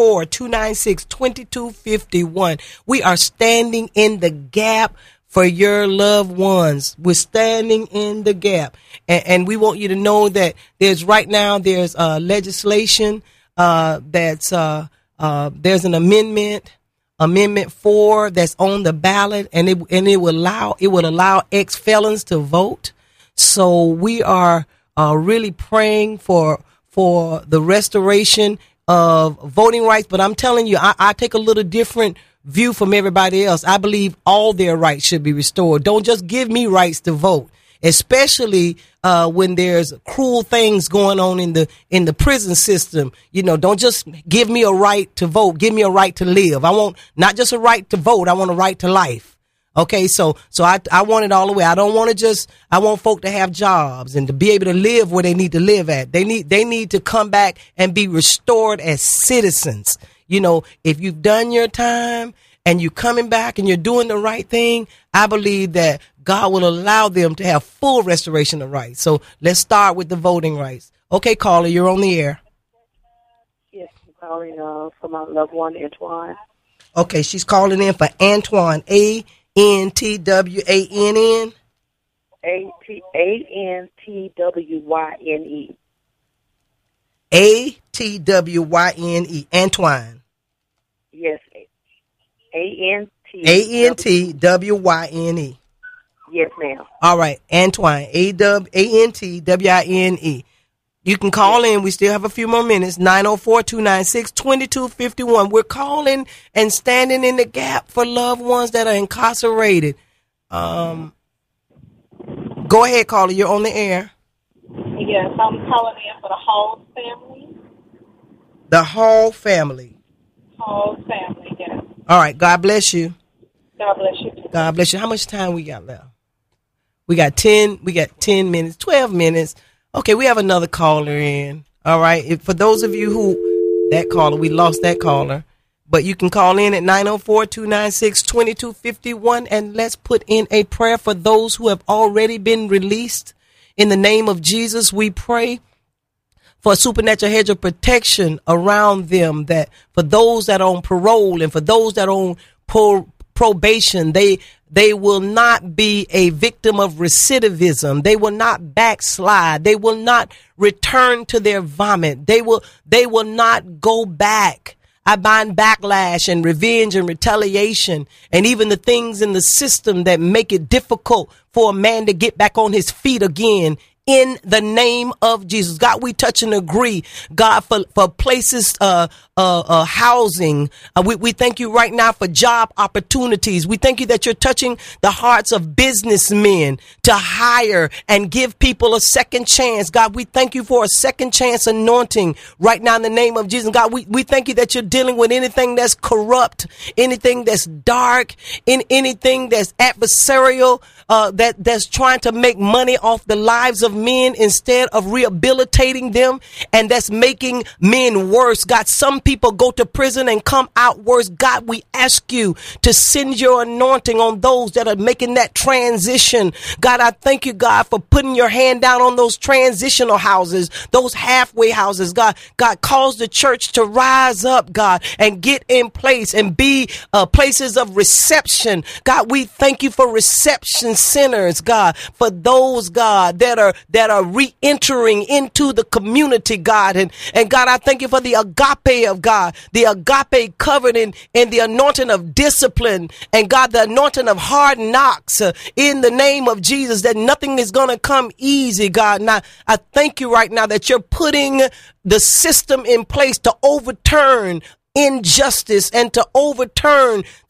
B: 904-296-2251. We are standing in the gap for your loved ones. We're standing in the gap. And we want you to know that there's legislation there's an amendment 4 that's on the ballot, and it would allow ex-felons to vote. So we are really praying for the restoration of voting rights. But I'm telling you, I take a little different view from everybody else. I believe all their rights should be restored. Don't just give me rights to vote, especially when there's cruel things going on in the prison system. You know, don't just give me a right to vote. Give me a right to live. I want not just a right to vote. I want a right to life. Okay, so I want it all the way. I don't want to I want folk to have jobs and to be able to live where they need to live at. They need to come back and be restored as citizens. You know, if you've done your time and you're coming back and you're doing the right thing, I believe that God will allow them to have full restoration of rights. So let's start with the voting rights. Okay, caller, you're on the air.
I: Yes, I'm calling for my loved one, Antoine.
B: Okay, she's calling in for Antoine, Antwann. Antwanne. Atwyne. Antoine.
I: Yes. Antwyne. Yes, ma'am.
B: All right, Antoine. Antwyne. You can call in. We still have a few more minutes. 904-296-2251. We're calling and standing in the gap for loved ones that are incarcerated. Go ahead, caller. You're on the air.
J: Yes, I'm calling in for the Hall family.
B: The Hall family.
J: Hall family, yes.
B: All right. God bless you.
J: God bless you too.
B: God bless you. How much time we got left? We got 10 minutes, 12 minutes. Okay, we have another caller in. All right. For those of you we lost that caller. But you can call in at 904-296-2251, and let's put in a prayer for those who have already been released. In the name of Jesus, we pray for a supernatural hedge of protection around them, that for those that are on parole and for those that are on probation, they will not be a victim of recidivism. They will not backslide. They will not return to their vomit. They will not go back. I bind backlash and revenge and retaliation and even the things in the system that make it difficult for a man to get back on his feet again. In the name of Jesus, God, we touch and agree, God, for places, housing. We thank you right now for job opportunities. We thank you that you're touching the hearts of businessmen to hire and give people a second chance. God, we thank you for a second chance anointing right now in the name of Jesus. God, we thank you that you're dealing with anything that's corrupt, anything that's dark, anything that's adversarial, that's trying to make money off the lives of men instead of rehabilitating them, and that's making men worse. God, some people go to prison and come out worse. God, we ask you to send your anointing on those that are making that transition. God, I thank you, God, for putting your hand down on those transitional houses, those halfway houses. God, cause the church to rise up, God, and get in place and be places of reception. God, we thank you for reception centers, God, for those, God, that are re-entering into the community, God. And God, I thank you for the agape of God, the agape covered in the anointing of discipline, and God, the anointing of hard knocks in the name of Jesus, that nothing is going to come easy, God. And I thank you right now that you're putting the system in place to overturn injustice and to overturn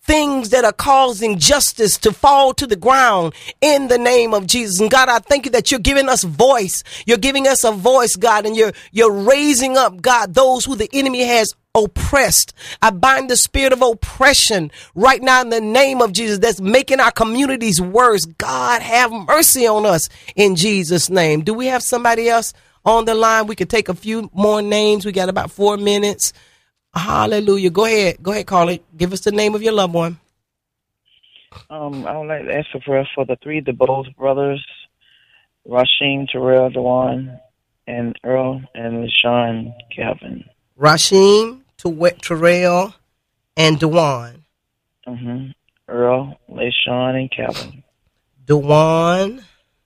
B: things that are causing justice to fall to the ground in the name of Jesus. And God, I thank you that you're giving us voice. You're giving us a voice, God, and you're raising up, God, those who the enemy has oppressed. I bind the spirit of oppression right now in the name of Jesus that's making our communities worse. God, have mercy on us in Jesus' name. Do we have somebody else on the line? We could take a few more names. We got about 4 minutes. Hallelujah. Go ahead. Go ahead, call it. Give us the name of your loved one.
F: I would like to ask for prayer for the 3 DeBose brothers, Rasheen, Terrell, Dewan, and Earl, and LaShawn Calvin.
B: Rasheen, Terrell, and Dewan.
F: Earl, LaShawn, and Calvin.
B: Dewan,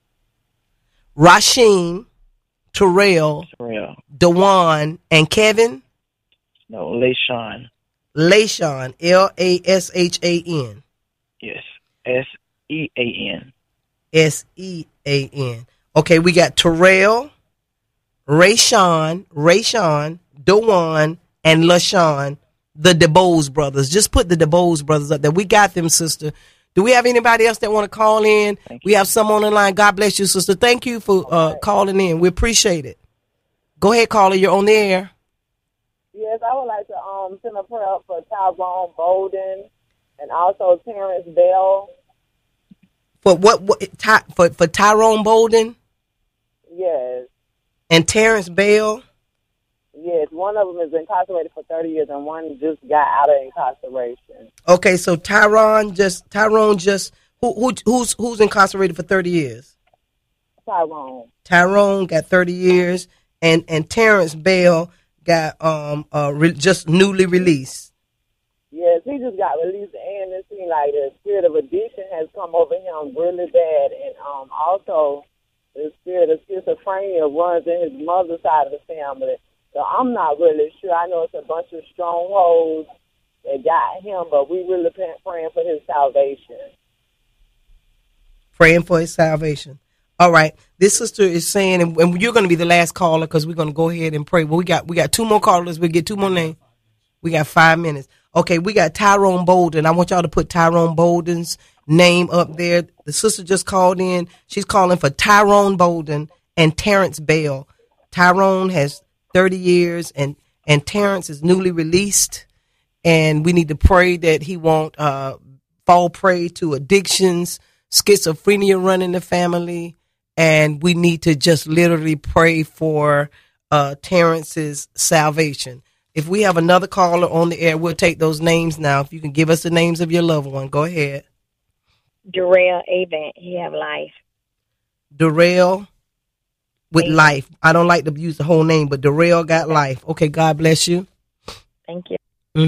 B: Rasheen, Terrell, Dewan, and Kevin.
F: No, LaShawn.
B: LaShawn, Lashan.
F: Yes, Sean.
B: Sean. Okay, we got Terrell, Rayshawn, Dewan, and LaShawn, the DeBose brothers. Just put the DeBose brothers up there. We got them, sister. Do we have anybody else that want to call in? We have some on the line. God bless you, sister. Thank you for calling in. We appreciate it. Go ahead, caller. You're on the air.
I: Yes, I would like to send a prayer up for Tyrone Bolden and also Terrence Bell.
B: For for Tyrone Bolden?
I: Yes.
B: And Terrence Bell?
I: Yes, one of them is incarcerated for 30 years and one just got out of incarceration.
B: Okay, so Tyrone just who's incarcerated for 30 years? Tyrone got 30 years and Terrence Bell got just newly released.
I: Yes, he just got released, and it seems like the spirit of addiction has come over him really bad, and also the spirit of schizophrenia runs in his mother's side of the family. So I'm not really sure. I know it's a bunch of strongholds that got him, but we really praying for his salvation.
B: Praying for his salvation. All right. This sister is saying, and you're going to be the last caller because we're going to go ahead and pray. Well, we got 2 more callers. We'll get 2 more names. We got 5 minutes. Okay, we got Tyrone Bolden. I want y'all to put Tyrone Bolden's name up there. The sister just called in. She's calling for Tyrone Bolden and Terrence Bell. Tyrone has 30 years and Terrence is newly released. And we need to pray that he won't fall prey to addictions, schizophrenia running the family. And we need to just literally pray for Terrence's salvation. If we have another caller on the air, we'll take those names now. If you can give us the names of your loved one, go ahead.
D: Darrell Avant, he have life.
B: Darrell with life. I don't like to use the whole name, but Darrell got life. Okay, God bless you.
D: Thank you.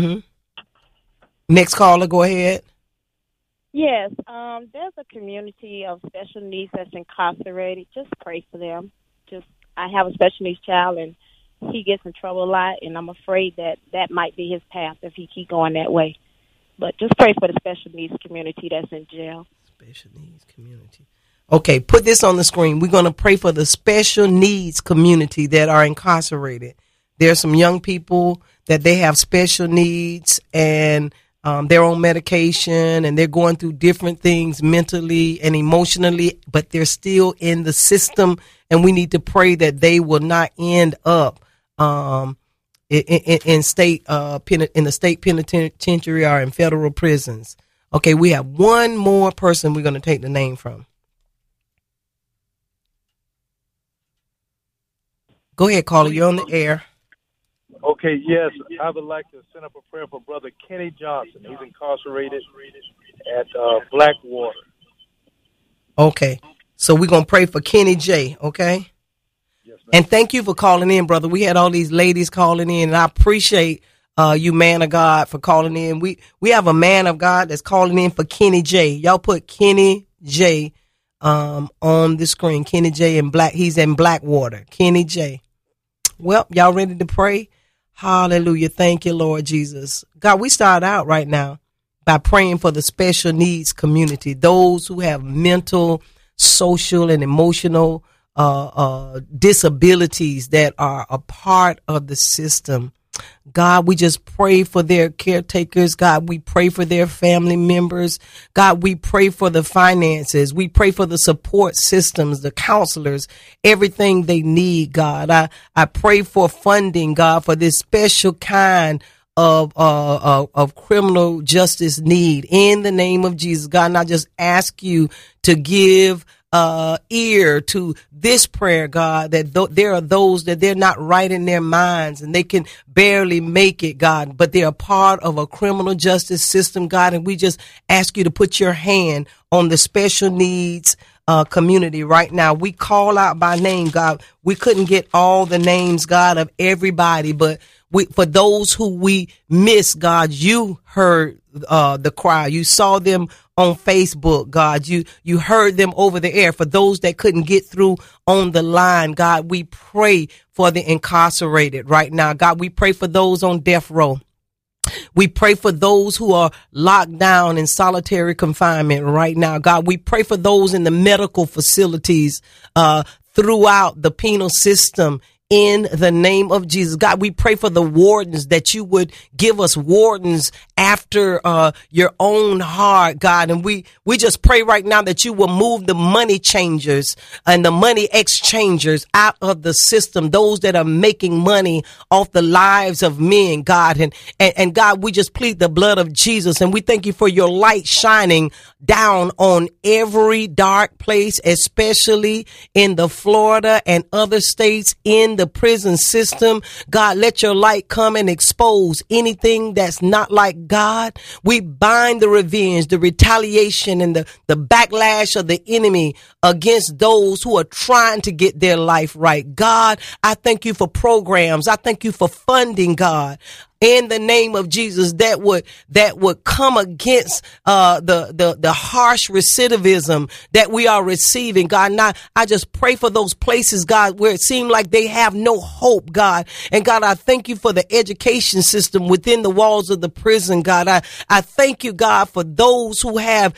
B: Next caller, go ahead.
J: Yes, there's a community of special needs that's incarcerated. Just pray for them. I have a special needs child, and he gets in trouble a lot, and I'm afraid that might be his path if he keep going that way. But just pray for the special needs community that's in jail.
B: Special needs community. Okay, put this on the screen. We're going to pray for the special needs community that are incarcerated. There's some young people that they have special needs and they're on medication and they're going through different things mentally and emotionally, but they're still in the system, and we need to pray that they will not end up in the state penitentiary or in federal prisons. Okay, we have one more person we're going to take the name from. Go ahead, caller. You're on the air.
K: Okay, yes, I would like to send up a prayer for Brother Kenny Johnson. He's incarcerated at Blackwater.
B: Okay, so we're going to pray for Kenny J., okay?
K: Yes, ma'am.
B: And thank you for calling in, brother. We had all these ladies calling in, and I appreciate you, man of God, for calling in. We have a man of God that's calling in for Kenny J. Y'all put Kenny J. On the screen. Kenny J. he's in Blackwater. Kenny J. Well, y'all ready to pray? Hallelujah. Thank you, Lord Jesus. God, we start out right now by praying for the special needs community, those who have mental, social, and emotional disabilities that are a part of the system. God, we just pray for their caretakers. God, we pray for their family members. God, we pray for the finances. We pray for the support systems, the counselors, everything they need, God. I pray for funding, God, for this special kind of criminal justice need in the name of Jesus, God. And I just ask you to give ear to this prayer, God, that there are those that they're not right in their minds and they can barely make it, God, but they are part of a criminal justice system, God. And we just ask you to put your hand on the special needs community right now. We call out by name, God. We couldn't get all the names, God, of everybody, but for those who we miss, God, you heard the cry. You saw them on Facebook, God. You heard them over the air. For those that couldn't get through on the line, God, we pray for the incarcerated right now. God, we pray for those on death row. We pray for those who are locked down in solitary confinement right now. God, we pray for those in the medical facilities throughout the penal system. In the name of Jesus, God, we pray for the wardens, that you would give us wardens after your own heart, God. And we just pray right now that you will move the money changers and the money exchangers out of the system, those that are making money off the lives of men, God. And God, we just plead the blood of Jesus, and we thank you for your light shining down on every dark place, especially in the Florida and other states in the prison system. God, let your light come and expose anything that's not like God. We bind the revenge, the retaliation, and the backlash of the enemy against those who are trying to get their life right. God, I thank you for programs. I thank you for funding, God, in the name of Jesus, that would come against the harsh recidivism that we are receiving, God. Now I just pray for those places, God, where it seemed like they have no hope, God. And God, I thank you for the education system within the walls of the prison, God. I thank you, God, for those who have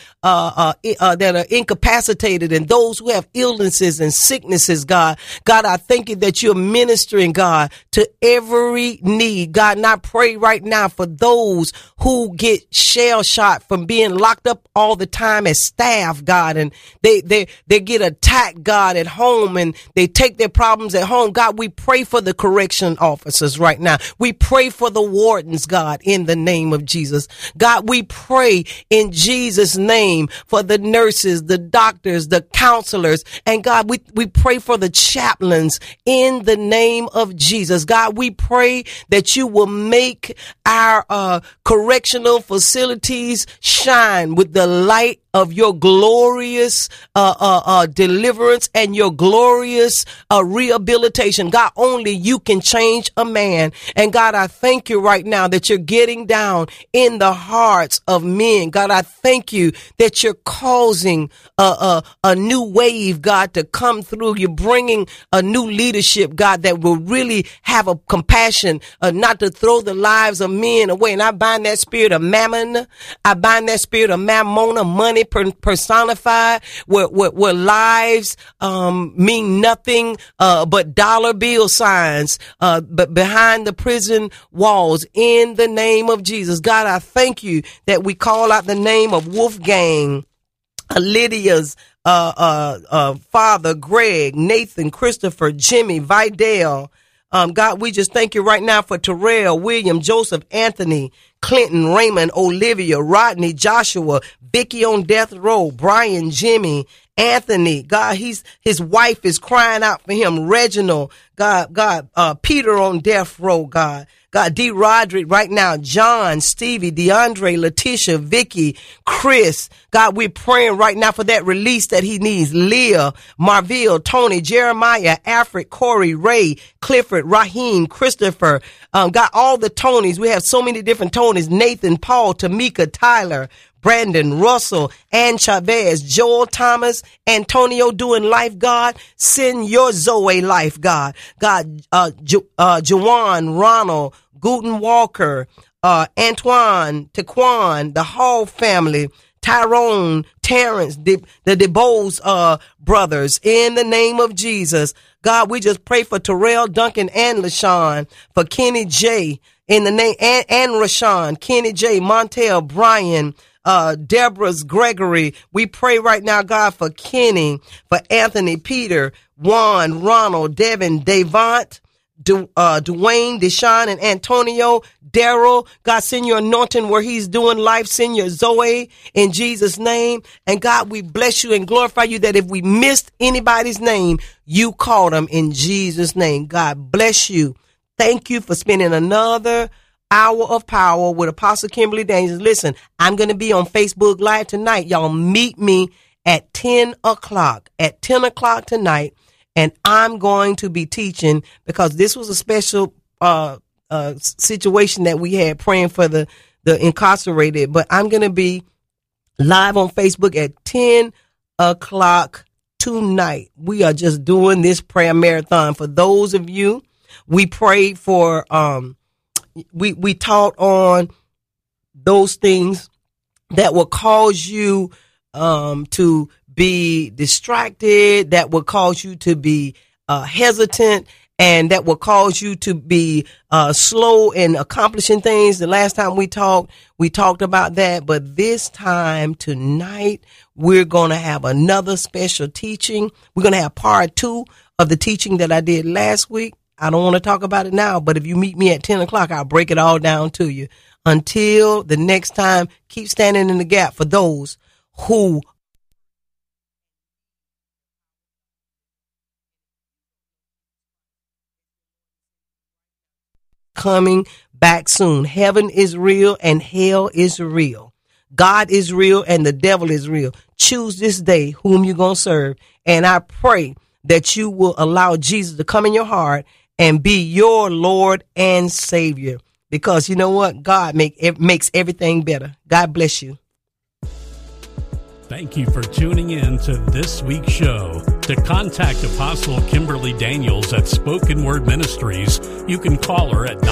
B: that are incapacitated and those who have illnesses and sicknesses, God. God, I thank you that you're ministering, God, to every need, God. And I pray right now for those who get shell shot from being locked up all the time as staff, God, and they get attacked, God, at home, and they take their problems at home. God, we pray for the correction officers right now. We pray for the wardens, God, in the name of Jesus. God, we pray in Jesus' name for the nurses, the doctors, the counselors, and God, we pray for the chaplains in the name of Jesus. God, we pray that you will make our correctional facilities shine with the light of your glorious deliverance and your glorious rehabilitation. God, only you can change a man. And God, I thank you right now that you're getting down in the hearts of men. God, I thank you that you're causing a new wave, God, to come through. You're bringing a new leadership, God, that will really have a compassion, not to throw the lives of men away. And I bind that spirit of mammon. I bind that spirit of mammona, money personified, where lives mean nothing but dollar bill signs, but behind the prison walls, in the name of Jesus. God, I thank you that we call out the name of Wolfgang, Lydia's father, Greg, Nathan, Christopher, Jimmy, Vidal. God, we just thank you right now for Terrell, William, Joseph, Anthony, Clinton, Raymond, Olivia, Rodney, Joshua, Vicky on death row, Brian, Jimmy, Anthony. God, his wife is crying out for him. Reginald, God, Peter on death row, God. God, D. Roderick right now, John, Stevie, DeAndre, Letitia, Vicky, Chris. God, we're praying right now for that release that he needs. Leah, Marville, Tony, Jeremiah, Alfred, Corey, Ray, Clifford, Raheem, Christopher. God, all the Tonys. We have so many different Tonys. Nathan, Paul, Tamika, Tyler, Brandon, Russell, Ann Chavez, Joel Thomas, Antonio doing life, God. Send your Zoe life, God. God, Jawan, Ronald, Guten Walker, Antoine, Taquan, the Hall family, Tyrone, Terrence, the DeBose brothers, in the name of Jesus. God, we just pray for Terrell, Duncan, and LaShawn, for Kenny J, in the name, and Rashawn, Kenny J, Montel, Brian, Deborah's Gregory. We pray right now, God, for Kenny, for Anthony, Peter, Juan, Ronald, Devin, Davant, Dwayne, Deshaun, and Antonio, Daryl. God, send your anointing where he's doing life. Send your Zoe in Jesus' name. And God, we bless you and glorify you that if we missed anybody's name, you called them in Jesus' name. God bless you. Thank you for spending another hour of power with Apostle Kimberly Daniels. Listen, I'm going to be on Facebook Live tonight. Y'all meet me at 10 o'clock. At 10 o'clock tonight. And I'm going to be teaching, because this was a special situation that we had, praying for the incarcerated. But I'm going to be live on Facebook at 10 o'clock tonight. We are just doing this prayer marathon. For those of you, we prayed for, we taught on those things that will cause you to be distracted, that will cause you to be hesitant, and that will cause you to be slow in accomplishing things. The last time we talked about that. But this time tonight, we're going to have another special teaching. We're going to have part 2 of the teaching that I did last week. I don't want to talk about it now, but if you meet me at 10 o'clock, I'll break it all down to you. Until the next time, keep standing in the gap for those who coming back soon. Heaven is real and hell is real. God is real and the devil is real. Choose this day whom you're going to serve. And I pray that you will allow Jesus to come in your heart and be your Lord and Savior. Because you know what? God makes everything better. God bless you.
A: Thank you for tuning in to this week's show. To contact Apostle Kimberly Daniels at Spoken Word Ministries, you can call her at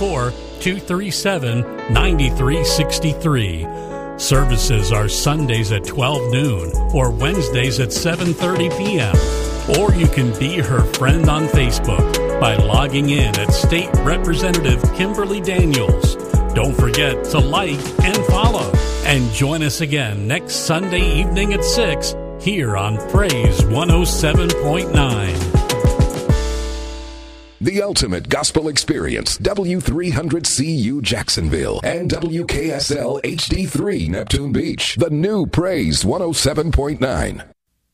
A: 904-237-9363. Services are Sundays at 12 noon or Wednesdays at 7:30 p.m. Or you can be her friend on Facebook by logging in at State Representative Kimberly Daniels. Don't forget to like and follow. And join us again next Sunday evening at 6 here on Praise 107.9.
L: The ultimate gospel experience, W300CU Jacksonville and WKSL HD3 Neptune Beach. The new Praise 107.9.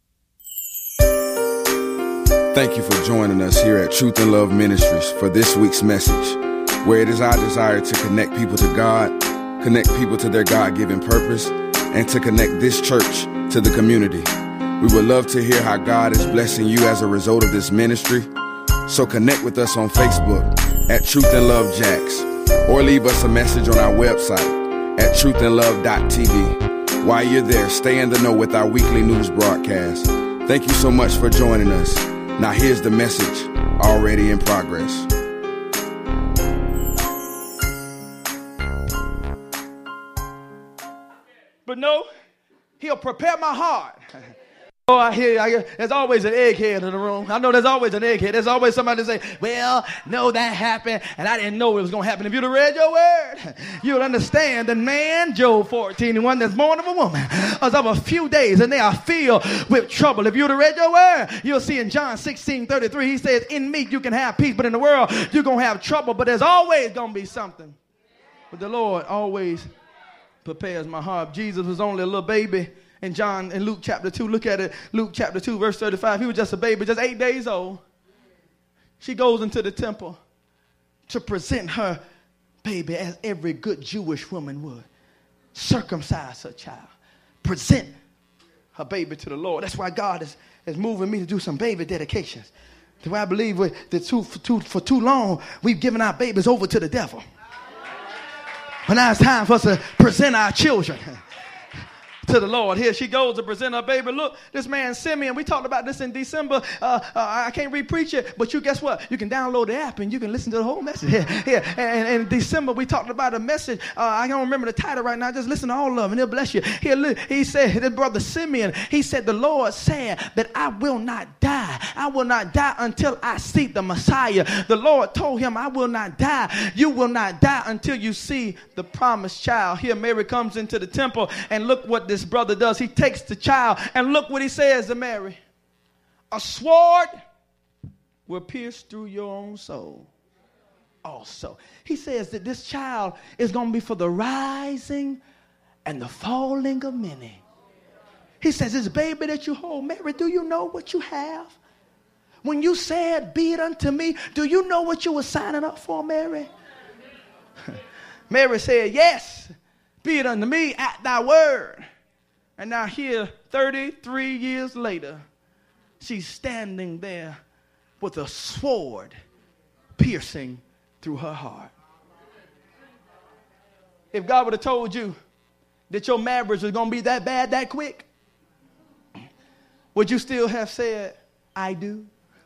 M: Thank you for joining us here at Truth and Love Ministries for this week's message, where it is our desire to connect people to God, connect people to their God-given purpose, and to connect this church to the community. We would love to hear how God is blessing you as a result of this ministry. So connect with us on Facebook at Truth and Love Jax, or leave us a message on our website at truthandlove.tv. While you're there, stay in the know with our weekly news broadcast. Thank you so much for joining us. Now here's the message already in progress.
N: But no, he'll prepare my heart. Oh, I hear, there's always an egghead in the room. I know there's always an egghead. There's always somebody to say, well, no, that happened, and I didn't know it was going to happen. If you'd have read your word, you'll understand that man, Job 14:1, that's born of a woman, is of a few days, and they are filled with trouble. If you'd have read your word, you'll see in John 16:33, he says, in me you can have peace, but in the world you're going to have trouble, but there's always going to be something. But the Lord always prepares my heart. Jesus was only a little baby in Luke chapter 2. Look at it. Luke chapter 2, verse 35. He was just a baby, just 8 days old. She goes into the temple to present her baby as every good Jewish woman would. Circumcise her child. Present her baby to the Lord. That's why God is moving me to do some baby dedications. That's why I believe for too long we've given our babies over to the devil. But now it's time for us to present our children to the Lord. Here she goes to present her baby. Look, this man Simeon, we talked about this in December. I can't re-preach it, but you guess what? You can download the app and you can listen to the whole message. Here. And in December, we talked about a message. I don't remember the title right now. Just listen to all of them and it'll bless you. Here, look, he said, his brother Simeon, he said, the Lord said that I will not die. I will not die until I see the Messiah. The Lord told him, I will not die. You will not die until you see the promised child. Here Mary comes into the temple and look what this brother does. He takes the child and look what he says to Mary. A sword will pierce through your own soul also. He says that this child is going to be for the rising and the falling of many. He says, this baby that you hold, Mary, do you know what you have? When you said, be it unto me, do you know what you were signing up for, Mary? Mary said, yes, be it unto me at thy word. And now here, 33 years later, she's standing there with a sword piercing through her heart. If God would have told you that your marriage was going to be that bad that quick, would you still have said, I do?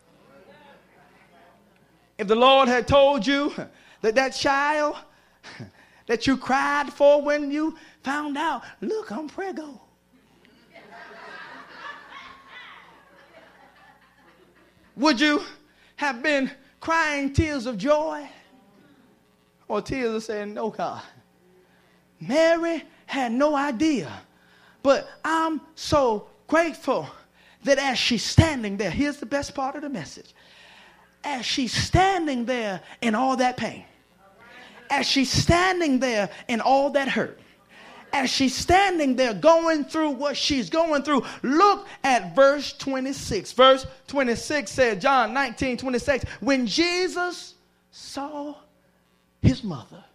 N: If the Lord had told you that that child that you cried for when you found out, look, I'm preggo. Would you have been crying tears of joy or tears of saying, no, God? Mary had no idea, but I'm so grateful that as she's standing there, here's the best part of the message. As she's standing there in all that pain, as she's standing there in all that hurt, as she's standing there going through what she's going through, look at verse 26. Verse 26 said, John 19:26, when Jesus saw his mother,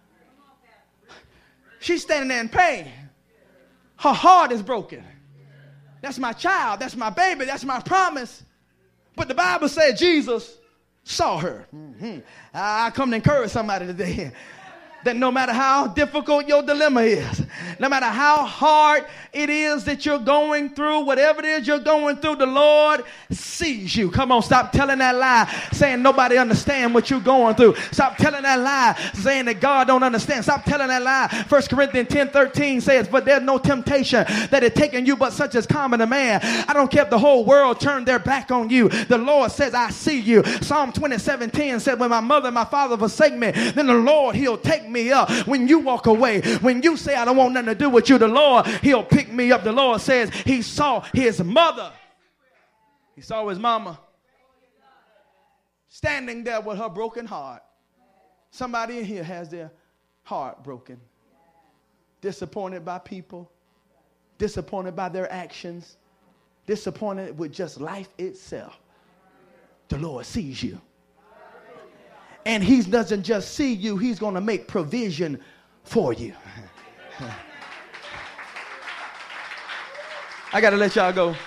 N: she's standing there in pain. Her heart is broken. That's my child. That's my baby. That's my promise. But the Bible said Jesus saw her. I come to encourage somebody today that no matter how difficult your dilemma is, no matter how hard it is that you're going through, whatever it is you're going through, the Lord sees you. Come on, stop telling that lie, saying nobody understands what you're going through. Stop telling that lie, saying that God don't understand. Stop telling that lie. 1 Corinthians 10:13 says, but there's no temptation that is taken you but such as common to man. I don't care if the whole world turned their back on you. The Lord says, I see you. Psalm 27:10 said, when my mother and my father forsake me, then the Lord, he'll take me up. When you walk away, when you say I don't want nothing to do with you, the Lord, he'll pick me up. The Lord says he saw his mother. He saw his mama standing there with her broken heart. Somebody in here has their heart broken, disappointed by people, disappointed by their actions, disappointed with just life itself. The Lord sees you. And he doesn't just see you, he's going to make provision for you. I got to let y'all go.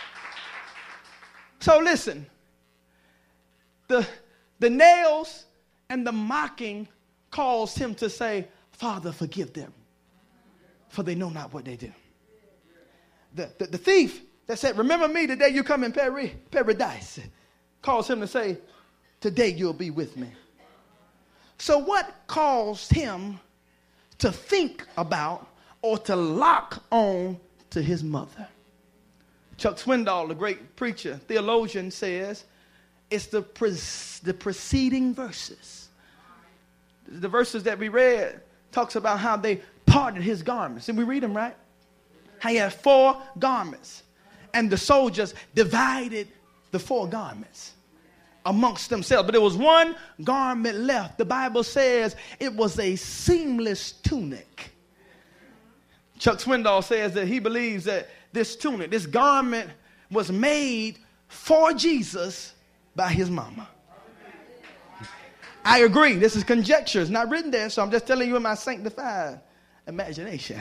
N: So listen, the nails and the mocking caused him to say, Father, forgive them, for they know not what they do. The thief that said, remember me the day you come in paradise, caused him to say, today you'll be with me. So what caused him to think about or to lock on to his mother? Chuck Swindoll, the great preacher, theologian, says it's the preceding verses. The verses that we read talks about how they parted his garments. Did we read them right? How he had 4 garments. And the soldiers divided the 4 garments amongst themselves. But there was one garment left. The Bible says it was a seamless tunic. Chuck Swindoll says that he believes that this tunic, this garment, was made for Jesus by his mama. I agree. This is conjecture. It's not written there, so I'm just telling you in my sanctified imagination.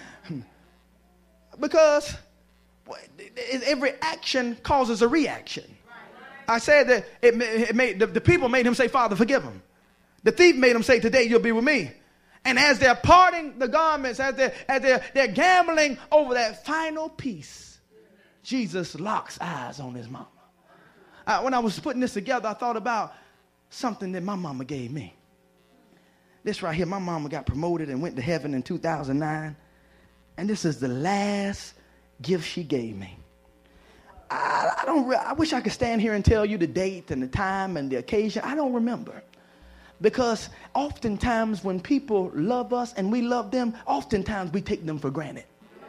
N: Because every action causes a reaction. I said that it made the people made him say, Father, forgive him. The thief made him say, today you'll be with me. And as they're parting the garments, as they're gambling over that final piece, Jesus locks eyes on his mama. When I was putting this together, I thought about something that my mama gave me. This right here, my mama got promoted and went to heaven in 2009. And this is the last gift she gave me. I wish I could stand here and tell you the date and the time and the occasion. I don't remember. Because oftentimes when people love us and we love them, oftentimes we take them for granted.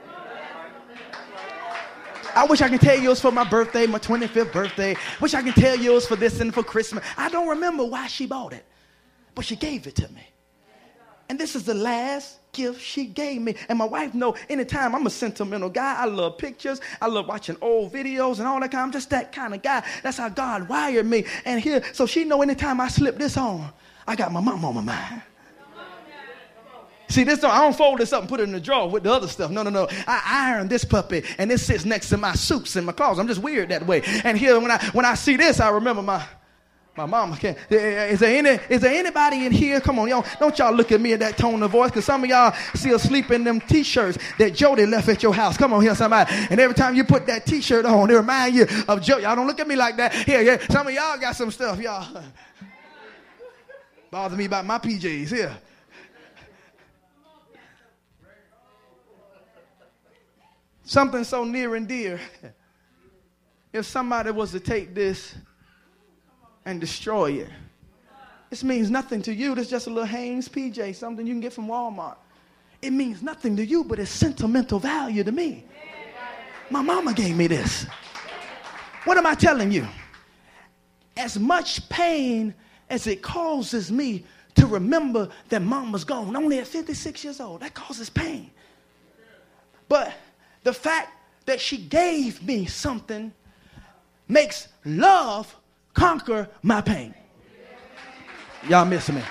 N: I wish I could tell you it was for my birthday, my 25th birthday. Wish I could tell you it was for this and for Christmas. I don't remember why she bought it, but she gave it to me. And this is the last gift she gave me. And my wife know anytime I'm a sentimental guy. I love pictures. I love watching old videos and all that kind. I'm just that kind of guy. That's how God wired me. And here, so she know anytime I slip this on, I got my mom on my mind. See, this I don't fold this up and put it in the drawer with the other stuff. No. I iron this puppy, and this sits next to my suits and my clothes. I'm just weird that way. And here, when I see this, I remember my mama. Is there anybody in here? Come on, y'all. Don't y'all look at me in that tone of voice, because some of y'all still sleep in them T-shirts that Jody left at your house. Come on here, somebody. And every time you put that T-shirt on, it remind you of Jody. Y'all don't look at me like that. Here, some of y'all got some stuff, y'all. Bother me about my PJs here. Something so near and dear. If somebody was to take this and destroy it, this means nothing to you. This is just a little Hanes PJ, something you can get from Walmart. It means nothing to you, but it's sentimental value to me. My mama gave me this. What am I telling you? As much pain as it causes me to remember that mama's gone, only at 56 years old, that causes pain. But the fact that she gave me something makes love conquer my pain. Y'all miss me.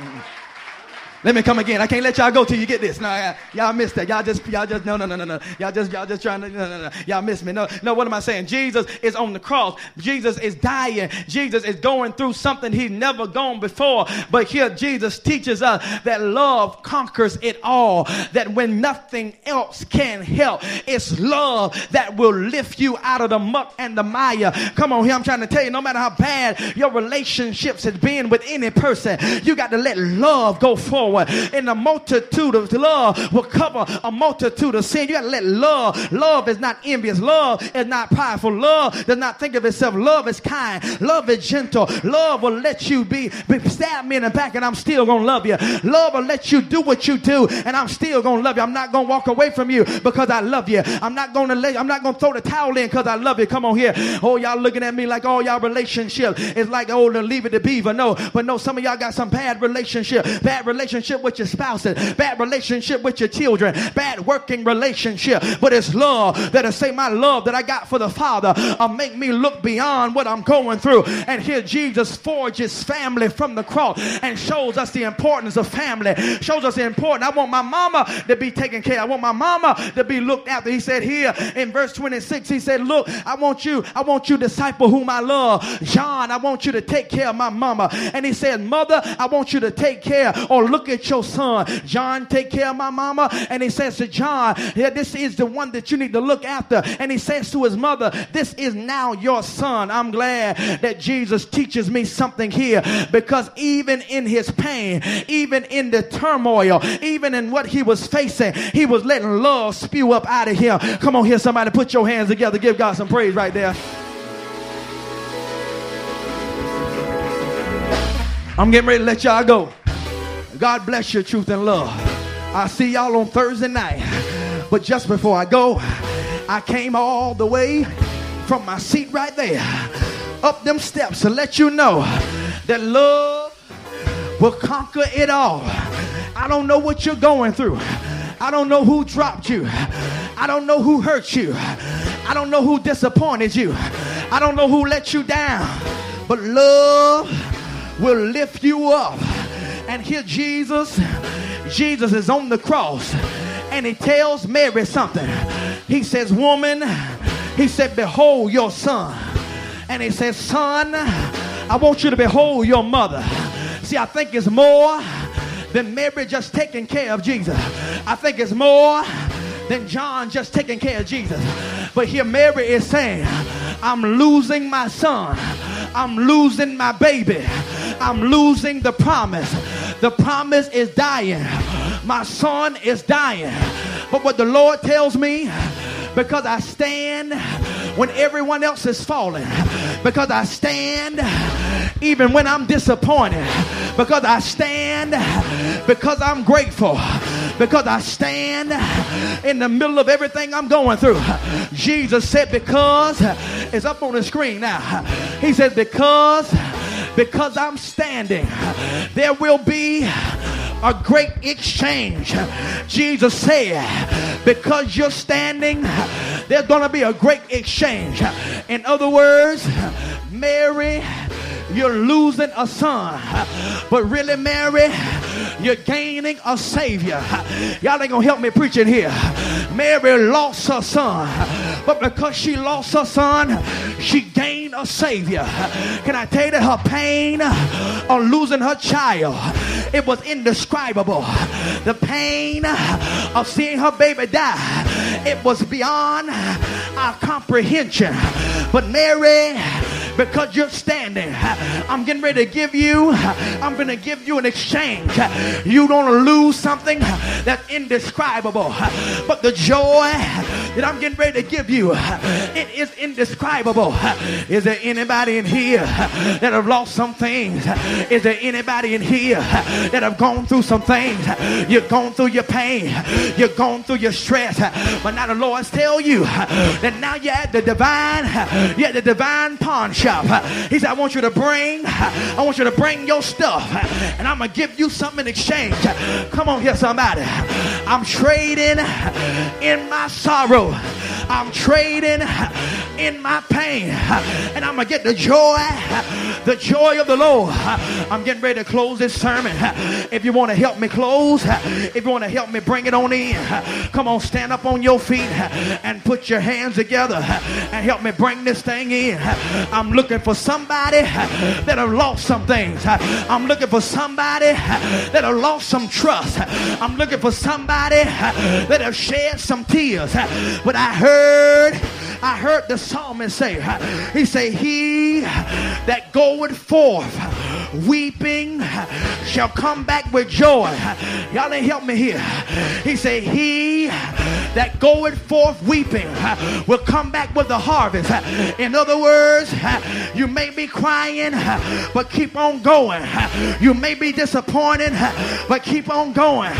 N: Let me come again. I can't let y'all go till you get this. No, y'all missed that. Y'all just no. Y'all just trying to no. Y'all miss me. No. What am I saying? Jesus is on the cross. Jesus is dying. Jesus is going through something he's never gone before. But here Jesus teaches us that love conquers it all. That when nothing else can help, it's love that will lift you out of the muck and the mire. Come on here. I'm trying to tell you, no matter how bad your relationships has been with any person, you got to let love go forward. In a multitude of love will cover a multitude of sin. You got to let love is not envious. Love is not prideful. Love does not think of itself. Love is kind. Love is gentle. Love will let you stab me in the back and I'm still going to love you. Love will let you do what you do and I'm still going to love you. I'm not going to walk away from you because I love you. I'm not going to throw the towel in because I love you. Come on here. Oh, y'all looking at me like all y'all relationship is like the Leave It to Beaver. No, some of y'all got some bad relationship with your spouses, bad relationship with your children, bad working relationship. But it's love that'll say my love that I got for the Father make me look beyond what I'm going through. And here Jesus forges family from the cross and shows us the importance of family. Shows us the importance. I want my mama to be taken care of. I want my mama to be looked after. He said here in verse 26, he said, look, I want you disciple whom I love. John, I want you to take care of my mama. And he said, mother, I want you to take care or look at your son. John, take care of my mama. And he says to John, yeah, this is the one that you need to look after. And he says to his mother, this is now your son. I'm glad that Jesus teaches me something here, because even in his pain, even in the turmoil, even in what he was facing, he was letting love spew up out of him. Come on here, somebody, put your hands together. Give God some praise right there. I'm getting ready to let y'all go. God bless your truth and love. I'll see y'all on Thursday night. But just before I go, I came all the way from my seat right there up them steps to let you know that love will conquer it all. I don't know what you're going through. I don't know who dropped you. I don't know who hurt you. I don't know who disappointed you. I don't know who let you down. But love will lift you up. And here Jesus is on the cross and he tells Mary something. He says, woman, he said, behold your son. And he says, son, I want you to behold your mother. See, I think it's more than Mary just taking care of Jesus. I think it's more than John just taking care of Jesus. But here Mary is saying, I'm losing my son. I'm losing my baby. I'm losing the promise. The promise is dying. My son is dying. But what the Lord tells me, because I stand when everyone else is falling, because I stand even when I'm disappointed, because I stand because I'm grateful, because I stand in the middle of everything I'm going through. Jesus said, because it's up on the screen now. He said, because I'm standing, there will be a great exchange. Jesus said, because you're standing, there's going to be a great exchange. In other words, Mary, you're losing a son, but really, Mary, you're gaining a savior. Y'all ain't gonna help me preaching here. Mary lost her son, but because she lost her son, she gained a savior. Can I tell you that her pain on losing her child, it was indescribable. The pain of seeing her baby die, it was beyond our comprehension. But Mary, because you're standing, I'm getting ready to give you, I'm going to give you an exchange. You don't lose something that's indescribable, but the joy that I'm getting ready to give you, it is indescribable. Is there anybody in here that have lost some things? Is there anybody in here that have gone through some things? You've gone through your pain, you've gone through your stress, but now the Lord's tell you that now you're at the divine pawn shop. He said, I want you to bring your stuff, and I'm gonna give you something in exchange. Come on here, somebody. I'm trading in my sorrow, I'm trading in my pain, and I'm gonna get the joy of the Lord. I'm getting ready to close this sermon. If you want to help me close, if you want to help me bring it on in, come on, stand up on your feet and put your hands together and help me bring this thing in. I'm looking for somebody that have lost some things. I'm looking for somebody that have lost some trust. I'm looking for somebody that have shed some tears. But I heard the psalmist say, he said, he that goeth forth weeping shall come back with joy. Y'all ain't help me here. He said, he that goeth forth weeping will come back with the harvest. In other words, you may be crying, but keep on going. You may be disappointed, but keep on going.